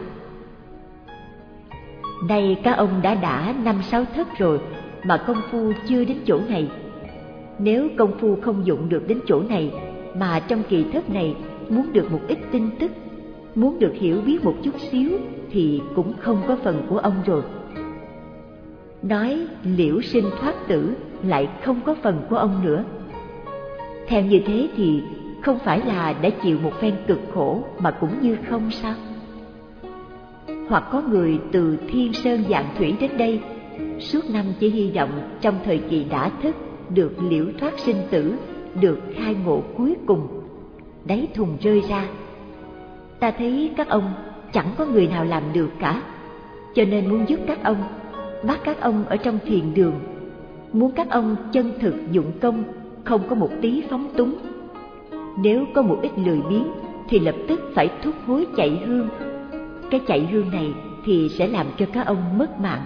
Nay các ông đã 5-6 thất rồi mà công phu chưa đến chỗ này. Nếu công phu không dụng được đến chỗ này, mà trong kỳ thất này muốn được một ít tin tức, muốn được hiểu biết một chút xíu, thì cũng không có phần của ông rồi. Nói liễu sinh thoát tử lại không có phần của ông nữa. Theo như thế thì không phải là đã chịu một phen cực khổ mà cũng như không sao? Hoặc có người từ Thiên Sơn Vạn Thủy đến đây, suốt năm chỉ hy vọng trong thời kỳ đã thức được liễu thoát sinh tử, được khai ngộ cuối cùng, đáy thùng rơi ra. Ta thấy các ông chẳng có người nào làm được cả, cho nên muốn giúp các ông, bắt các ông ở trong thiền đường, muốn các ông chân thực dụng công, không có một tí phóng túng. Nếu có một ít lười biếng thì lập tức phải thúc hối chạy hương. Cái chạy hương này thì sẽ làm cho các ông mất mạng.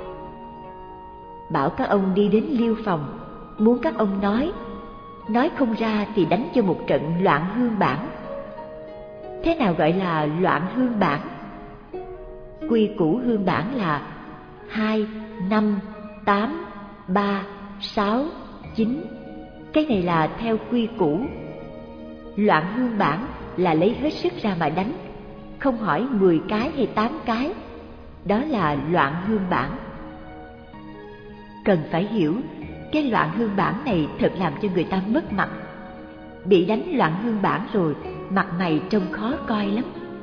Bảo các ông đi đến Liêu Phòng, muốn các ông nói không ra thì đánh cho một trận loạn hương bản. Thế nào gọi là loạn hương bản? Quy củ hương bản là 2, 5, 8, 3, 6, 9. Cái này là theo quy củ. Loạn hương bản là lấy hết sức ra mà đánh, không hỏi 10 cái hay 8 cái. Đó là loạn hương bản. Cần phải hiểu, cái loạn hương bản này thật làm cho người ta mất mặt. Bị đánh loạn hương bản rồi, mặt mày trông khó coi lắm.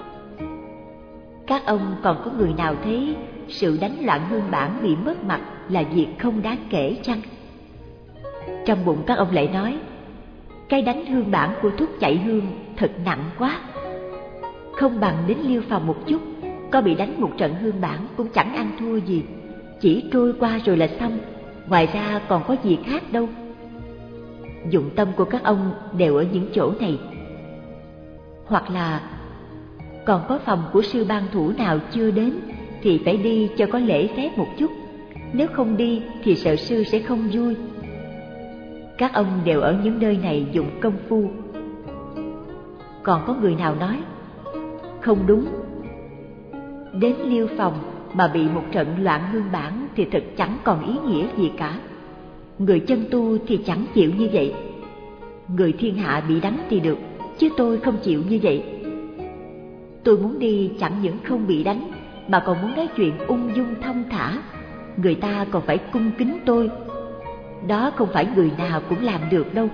Các ông còn có người nào thấy sự đánh loạn hương bản bị mất mặt là việc không đáng kể chăng? Trong bụng các ông lại nói, cái đánh hương bản của thuốc chạy hương thật nặng quá. Không bằng đến Liêu Phòng một chút, có bị đánh một trận hương bản cũng chẳng ăn thua gì, chỉ trôi qua rồi là xong, ngoài ra còn có gì khác đâu. Dụng tâm của các ông đều ở những chỗ này. Hoặc là còn có phòng của sư ban thủ nào chưa đến thì phải đi cho có lễ phép một chút, nếu không đi thì sợ sư sẽ không vui. Các ông đều ở những nơi này dụng công phu. Còn có người nào nói, không đúng, đến Liêu Phòng mà bị một trận loạn hương bản thì thật chẳng còn ý nghĩa gì cả. Người chân tu thì chẳng chịu như vậy. Người thiên hạ bị đánh thì được, chứ tôi không chịu như vậy. Tôi muốn đi chẳng những không bị đánh, mà còn muốn nói chuyện ung dung thong thả. Người ta còn phải cung kính tôi. Đó không phải người nào cũng làm được đâu.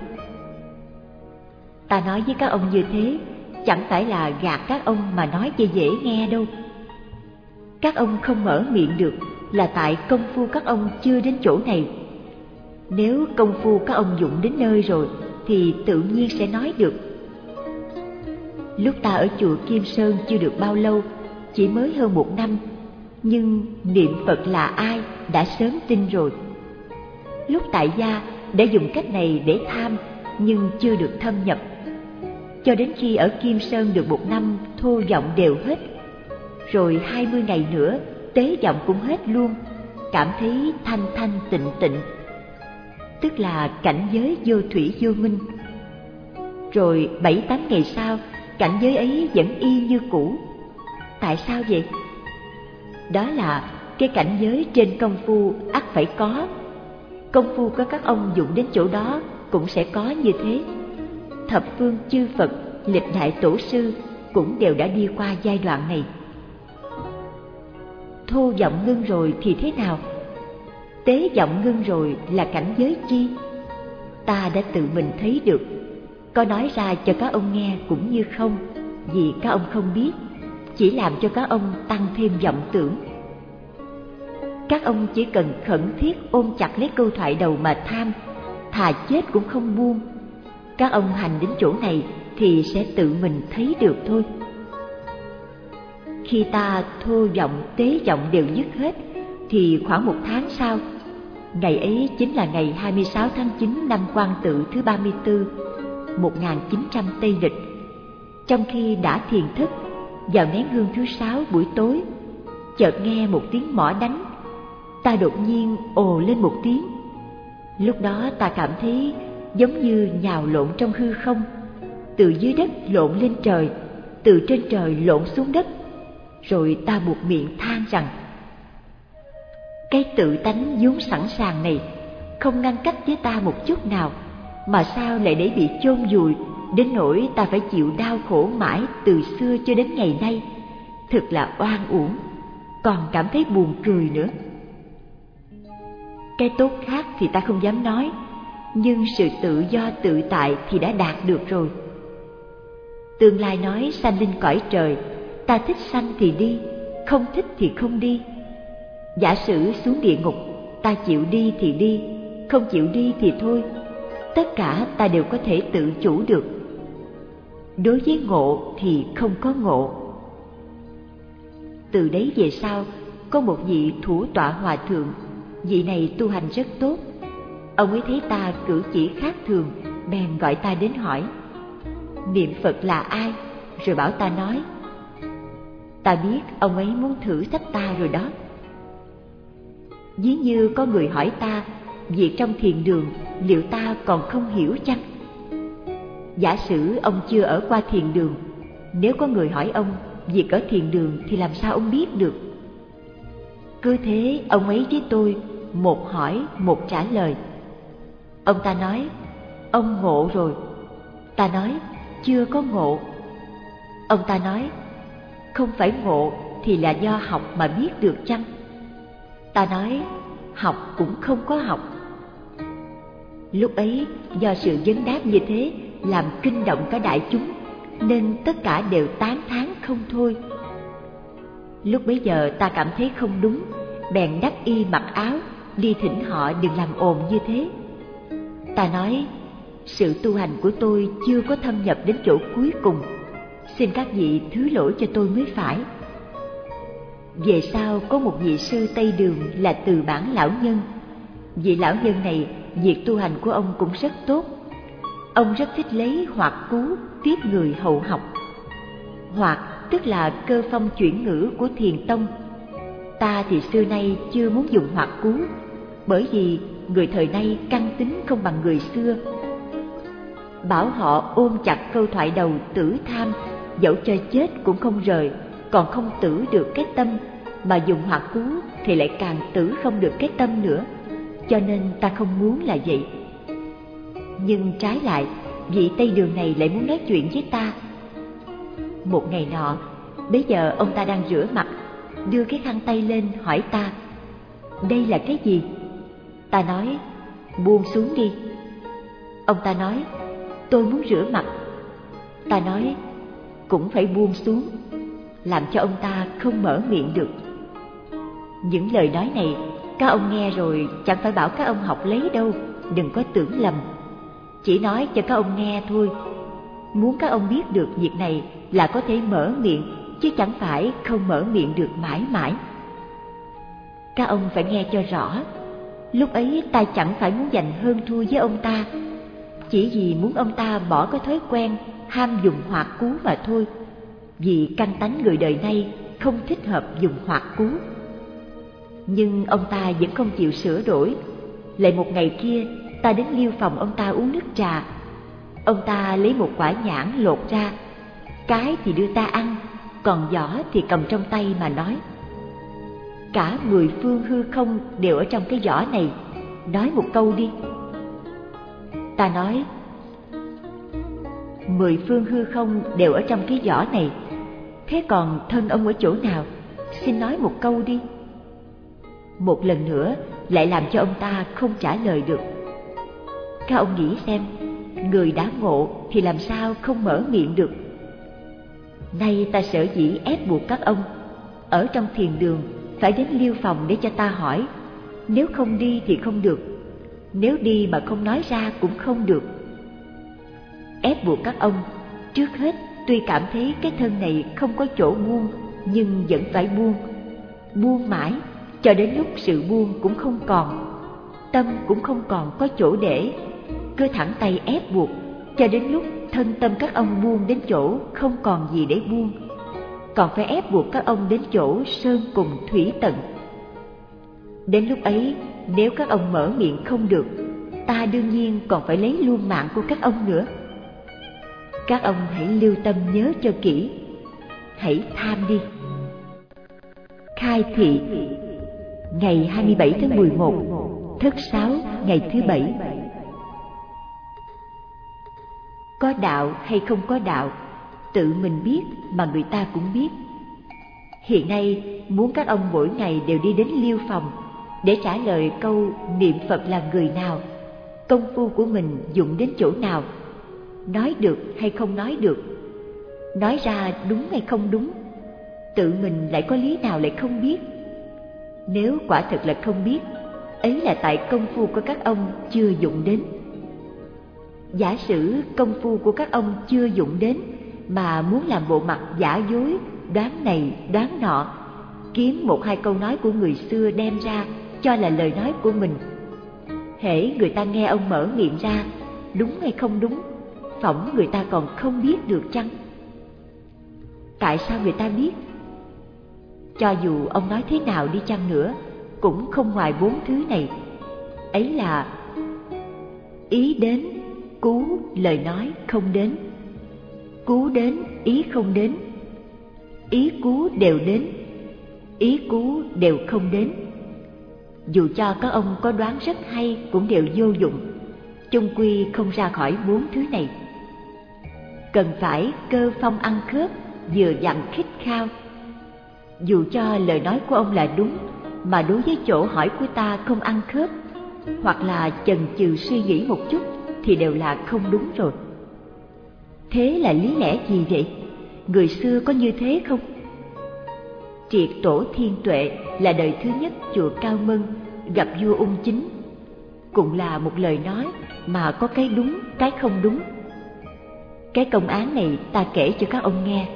Ta nói với các ông như thế, chẳng phải là gạt các ông mà nói cho dễ nghe đâu. Các ông không mở miệng được là tại công phu các ông chưa đến chỗ này. Nếu công phu các ông dụng đến nơi rồi thì tự nhiên sẽ nói được. Lúc ta ở chùa Kim Sơn chưa được bao lâu, chỉ mới hơn 1 năm, nhưng niệm Phật là ai đã sớm tin rồi. Lúc tại gia đã dùng cách này để tham, nhưng chưa được thâm nhập. Cho đến khi ở Kim Sơn được 1 năm, thô vọng đều hết. Rồi 20 ngày nữa, tế vọng cũng hết luôn, cảm thấy thanh thanh tịnh tịnh, tức là cảnh giới vô thủy vô minh. Rồi 7-8 ngày sau, cảnh giới ấy vẫn y như cũ. Tại sao vậy? Đó là cái cảnh giới trên công phu ắt phải có. Công phu của các ông dụng đến chỗ đó cũng sẽ có như thế. Thập phương chư Phật, lịch đại tổ sư cũng đều đã đi qua giai đoạn này. Thô vọng ngưng rồi thì thế nào? Tế vọng ngưng rồi là cảnh giới chi? Ta đã tự mình thấy được. Có nói ra cho các ông nghe cũng như không, vì các ông không biết, chỉ làm cho các ông tăng thêm vọng tưởng. Các ông chỉ cần khẩn thiết ôm chặt lấy câu thoại đầu mà tham, thà chết cũng không buông. Các ông hành đến chỗ này thì sẽ tự mình thấy được thôi. Khi ta thô vọng, tế vọng đều dứt hết, thì khoảng 1 tháng sau, ngày ấy chính là ngày 26 tháng 9 năm Quan Tự thứ 34, 1900 Tây Lịch. Trong khi đã thiền thức, vào nén hương thứ 6 buổi tối, chợt nghe một tiếng mõ đánh. Ta đột nhiên ồ lên một tiếng. Lúc đó ta cảm thấy giống như nhào lộn trong hư không, từ dưới đất lộn lên trời, từ trên trời lộn xuống đất, rồi ta buột miệng than rằng: cái tự tánh vốn sẵn sàng này không ngăn cách với ta một chút nào, mà sao lại để bị chôn vùi đến nỗi ta phải chịu đau khổ mãi từ xưa cho đến ngày nay. Thật là oan uổng, còn cảm thấy buồn cười nữa. Cái tốt khác thì ta không dám nói, nhưng sự tự do tự tại thì đã đạt được rồi. Tương lai nói sanh lên cõi trời, ta thích sanh thì đi, không thích thì không đi. Giả sử xuống địa ngục, ta chịu đi thì đi, không chịu đi thì thôi. Tất cả ta đều có thể tự chủ được. Đối với ngộ thì không có ngộ. Từ đấy về sau, có một vị thủ tọa hòa thượng. Vị này tu hành rất tốt. Ông ấy thấy ta cử chỉ khác thường, bèn gọi ta đến hỏi: niệm Phật là ai? Rồi bảo ta nói. Ta biết ông ấy muốn thử thách ta rồi đó. Ví như có người hỏi ta việc trong thiền đường liệu ta còn không hiểu chăng? Giả sử ông chưa ở qua thiền đường, nếu có người hỏi ông việc ở thiền đường thì làm sao ông biết được? Cứ thế ông ấy với tôi một hỏi một trả lời. Ông ta nói: ông ngộ rồi. Ta nói: chưa có ngộ. Ông ta nói: không phải ngộ thì là do học mà biết được chăng? Ta nói: học cũng không có học. Lúc ấy do sự vấn đáp như thế làm kinh động cả đại chúng, nên tất cả đều tán thán không thôi. Lúc bấy giờ ta cảm thấy không đúng, bèn đắp y mặc áo đi thỉnh họ đừng làm ồn như thế. Ta nói: sự tu hành của tôi chưa có thâm nhập đến chỗ cuối cùng, xin các vị thứ lỗi cho tôi mới phải. Về sau có một vị sư Tây Đường là Từ Bản lão nhân. Vị lão nhân này việc tu hành của ông cũng rất tốt. Ông rất thích lấy hoạt cú tiếp người hầu học. Hoạt tức là cơ phong chuyển ngữ của thiền tông. Ta thì xưa nay chưa muốn dùng hoạt cú, bởi vì người thời nay căn tính không bằng người xưa. Bảo họ ôm chặt câu thoại đầu tử tham, dẫu cho chết cũng không rời, còn không tử được cái tâm, mà dùng hoạt cú thì lại càng tử không được cái tâm nữa. Cho nên ta không muốn là vậy. Nhưng trái lại, vị Tây Đường này lại muốn nói chuyện với ta. Một ngày nọ, bấy giờ ông ta đang rửa mặt, đưa cái khăn tay lên hỏi ta: đây là cái gì? Ta nói: buông xuống đi. Ông ta nói: tôi muốn rửa mặt. Ta nói: cũng phải buông xuống, làm cho ông ta không mở miệng được. Những lời nói này các ông nghe rồi chẳng phải bảo các ông học lấy đâu, đừng có tưởng lầm. Chỉ nói cho các ông nghe thôi. Muốn các ông biết được việc này là có thể mở miệng, chứ chẳng phải không mở miệng được mãi mãi. Các ông phải nghe cho rõ. Lúc ấy ta chẳng phải muốn giành hơn thua với ông ta, chỉ vì muốn ông ta bỏ cái thói quen ham dùng hoạt cú mà thôi. Vì căn tánh người đời nay không thích hợp dùng hoạt cú. Nhưng ông ta vẫn không chịu sửa đổi. Lại một ngày kia, ta đến liêu phòng ông ta uống nước trà. Ông ta lấy một quả nhãn lột ra, cái thì đưa ta ăn, còn vỏ thì cầm trong tay mà nói: cả 10 phương hư không đều ở trong cái vỏ này, nói một câu đi. Ta nói: 10 phương hư không đều ở trong cái vỏ này, thế còn thân ông ở chỗ nào? Xin nói một câu đi. Một lần nữa lại làm cho ông ta không trả lời được. Các ông nghĩ xem, người đã ngộ thì làm sao không mở miệng được. Nay ta sở dĩ ép buộc các ông ở trong thiền đường phải đến liêu phòng để cho ta hỏi. Nếu không đi thì không được, nếu đi mà không nói ra cũng không được. Ép buộc các ông, trước hết tuy cảm thấy cái thân này không có chỗ buông, nhưng vẫn phải buông. Buông mãi cho đến lúc sự buông cũng không còn, tâm cũng không còn có chỗ để. Cứ thẳng tay ép buộc cho đến lúc thân tâm các ông buông đến chỗ không còn gì để buông, còn phải ép buộc các ông đến chỗ sơn cùng thủy tận. Đến lúc ấy, nếu các ông mở miệng không được, ta đương nhiên còn phải lấy luôn mạng của các ông nữa. Các ông hãy lưu tâm nhớ cho kỹ, hãy tham đi. Khai thị, ngày 27 tháng 11, Thất Sáo, ngày thứ Bảy. Có đạo hay không có đạo, tự mình biết mà người ta cũng biết. Hiện nay muốn các ông mỗi ngày đều đi đến Liêu Phòng để trả lời câu niệm Phật là người nào, công phu của mình dụng đến chỗ nào, nói được hay không nói được, nói ra đúng hay không đúng, tự mình lại có lý nào lại không biết. Nếu quả thật là không biết, ấy là tại công phu của các ông chưa dụng đến. Giả sử công phu của các ông chưa dụng đến mà muốn làm bộ mặt giả dối, đoán này đoán nọ, kiếm một hai câu nói của người xưa đem ra cho là lời nói của mình. Hễ người ta nghe ông mở miệng ra, đúng hay không đúng, phỏng người ta còn không biết được chăng? Tại sao người ta biết? Cho dù ông nói thế nào đi chăng nữa, cũng không ngoài 4 thứ này. Ấy là ý đến, cú lời nói không đến, cú đến ý không đến, ý cú đều đến, ý cú đều không đến. Dù cho các ông có đoán rất hay cũng đều vô dụng, chung quy không ra khỏi 4 thứ này. Cần phải cơ phong ăn khớp, vừa dặn khích khao. Dù cho lời nói của ông là đúng, mà đối với chỗ hỏi của ta không ăn khớp, hoặc là chần chừ suy nghĩ một chút, thì đều là không đúng rồi. Thế là lý lẽ gì vậy? Người xưa có như thế không? Triệt tổ Thiên Tuệ là đời thứ nhất chùa Cao Mân gặp vua Ung Chính, cũng là một lời nói mà có cái đúng, cái không đúng. Cái công án này ta kể cho các ông nghe.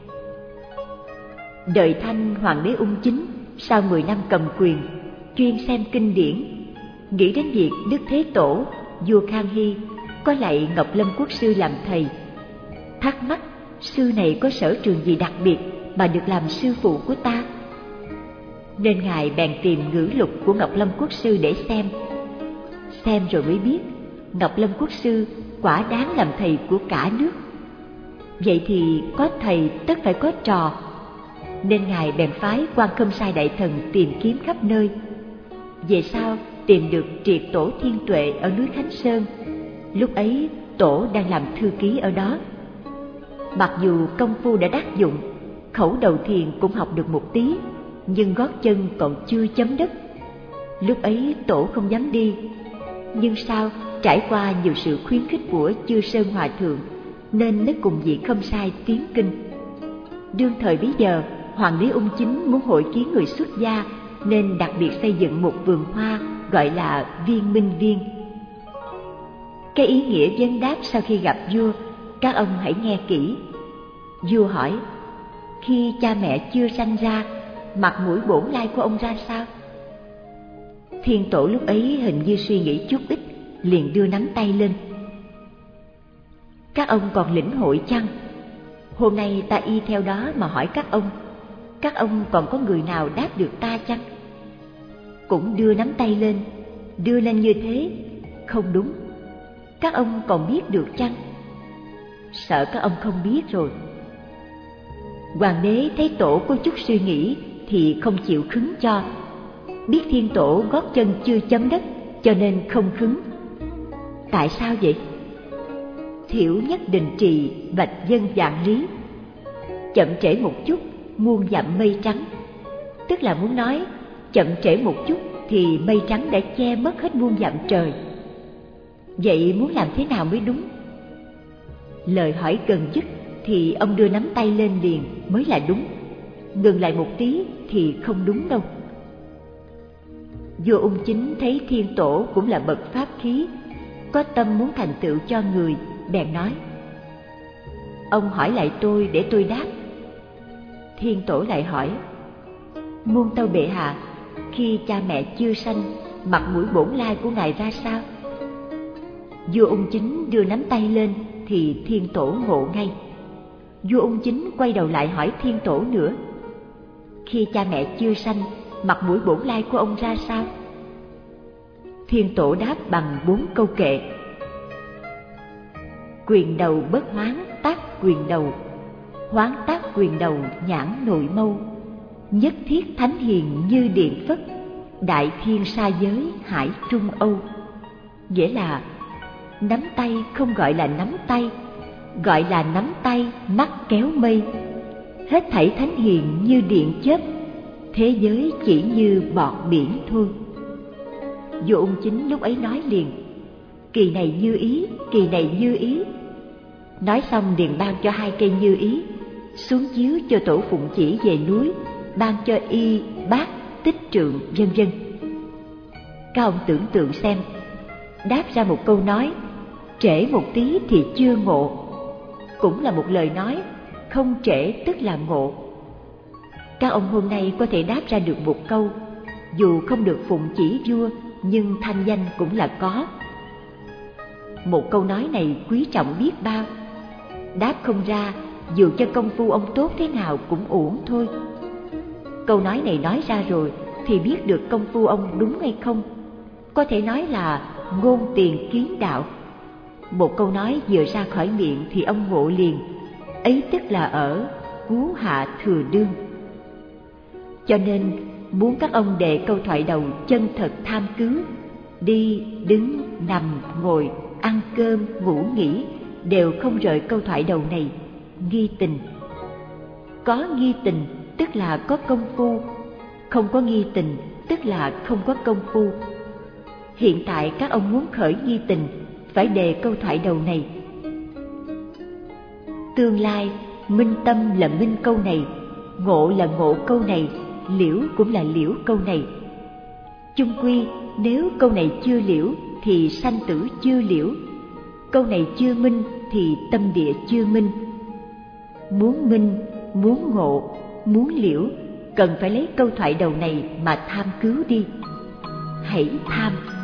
Đời Thanh Hoàng đế Ung Chính sau 10 năm cầm quyền, chuyên xem kinh điển, nghĩ đến việc Đức Thế Tổ, vua Khang Hy có lạy Ngọc Lâm Quốc sư làm thầy. Thắc mắc sư này có sở trường gì đặc biệt mà được làm sư phụ của ta, nên ngài bèn tìm ngữ lục của Ngọc Lâm Quốc sư để xem rồi mới biết Ngọc Lâm Quốc sư quả đáng làm thầy của cả nước. Vậy thì có thầy tất phải có trò, nên ngài bèn phái Quan Khâm Sai đại thần tìm kiếm khắp nơi. Về sau tìm được Triệt tổ Thiên Tuệ ở núi Khánh Sơn. Lúc ấy tổ đang làm thư ký ở đó. Mặc dù công phu đã đắc dụng, khẩu đầu thiền cũng học được một tí, nhưng gót chân còn chưa chấm đất. Lúc ấy tổ không dám đi, nhưng sau trải qua nhiều sự khuyến khích của Chư Sơn Hòa Thượng, nên mới cùng vị Khâm Sai tiến kinh. Đương thời bấy giờ, Hoàng đế Ung Chính muốn hội kiến người xuất gia, nên đặc biệt xây dựng một vườn hoa gọi là Viên Minh Viên. Cái ý nghĩa vấn đáp sau khi gặp vua, các ông hãy nghe kỹ. Vua hỏi: khi cha mẹ chưa sanh ra, mặt mũi bổn lai của ông ra sao? Thiên tổ lúc ấy hình như suy nghĩ chút ít, liền đưa nắm tay lên. Các ông còn lĩnh hội chăng? Hôm nay ta y theo đó mà hỏi các ông còn có người nào đáp được ta chăng? Cũng đưa nắm tay lên, đưa lên như thế, không đúng. Các ông còn biết được chăng? Sợ các ông không biết rồi. Hoàng đế thấy tổ có chút suy nghĩ thì không chịu khứng cho. Biết thiên tổ gót chân chưa chấm đất, cho nên không khứng. Tại sao vậy? Thiểu nhất định trì, vạch dân vạn lý. Chậm trễ một chút, muôn dặm mây trắng. Tức là muốn nói, chậm trễ một chút thì mây trắng đã che mất hết muôn dặm trời. Vậy muốn làm thế nào mới đúng? Lời hỏi gần dứt thì ông đưa nắm tay lên liền mới là đúng. Ngừng lại một tí thì không đúng đâu. Vua Ung Chính thấy thiên tổ cũng là bậc pháp khí, có tâm muốn thành tựu cho người, bèn nói: ông hỏi lại tôi để tôi đáp. Thiên tổ lại hỏi: muôn tâu bệ hạ, khi cha mẹ chưa sanh, mặt mũi bổn lai của ngài ra sao? Vua Ung Chính đưa nắm tay lên thì thiên tổ ngộ ngay. Vua Ung Chính quay đầu lại hỏi thiên tổ nữa: khi cha mẹ chưa sanh, mặt mũi bổn lai của ông ra sao? Thiên tổ đáp bằng 4 câu kệ: quyền đầu bất hoán tác quyền đầu, hoán tác quyền đầu nhãn nội mâu, nhất thiết thánh hiền như điện phất, đại thiên sa giới hải trung âu. Nghĩa là nắm tay không gọi là nắm tay, gọi là nắm tay mắt kéo mây. Hết thảy thánh hiền như điện chớp, thế giới chỉ như bọt biển thôi. Vua Ung Chính lúc ấy nói liền: kỳ này như ý, kỳ này như ý. Nói xong liền ban cho 2 cây như ý, xuống chiếu cho tổ Phụng Chỉ về núi, ban cho y bát tích trượng vân vân. Các ông tưởng tượng xem, đáp ra một câu nói trễ một tí thì chưa ngộ, cũng là một lời nói không trễ tức là ngộ. Các ông hôm nay có thể đáp ra được một câu, dù không được phụng chỉ vua nhưng thanh danh cũng là có. Một câu nói này quý trọng biết bao. Đáp không ra, dù cho công phu ông tốt thế nào cũng uổng thôi. Câu nói này nói ra rồi thì biết được công phu ông đúng hay không. Có thể nói là ngôn tiền kiến đạo. Một câu nói vừa ra khỏi miệng thì ông ngộ liền, ấy tức là ở cú hạ thừa đương. Cho nên muốn các ông đệ câu thoại đầu chân thật tham cứu, đi, đứng, nằm, ngồi, ăn cơm, ngủ nghỉ đều không rời câu thoại đầu này, nghi tình. Có nghi tình tức là có công phu, không có nghi tình tức là không có công phu. Hiện tại các ông muốn khởi nghi tình phải đề câu thoại đầu này. Tương lai minh tâm là minh câu này, ngộ là ngộ câu này, liễu cũng là liễu câu này. Chung quy nếu câu này chưa liễu thì sanh tử chưa liễu, câu này chưa minh thì tâm địa chưa minh. Muốn minh, muốn ngộ, muốn liễu, cần phải lấy câu thoại đầu này mà tham cứu đi. Hãy tham.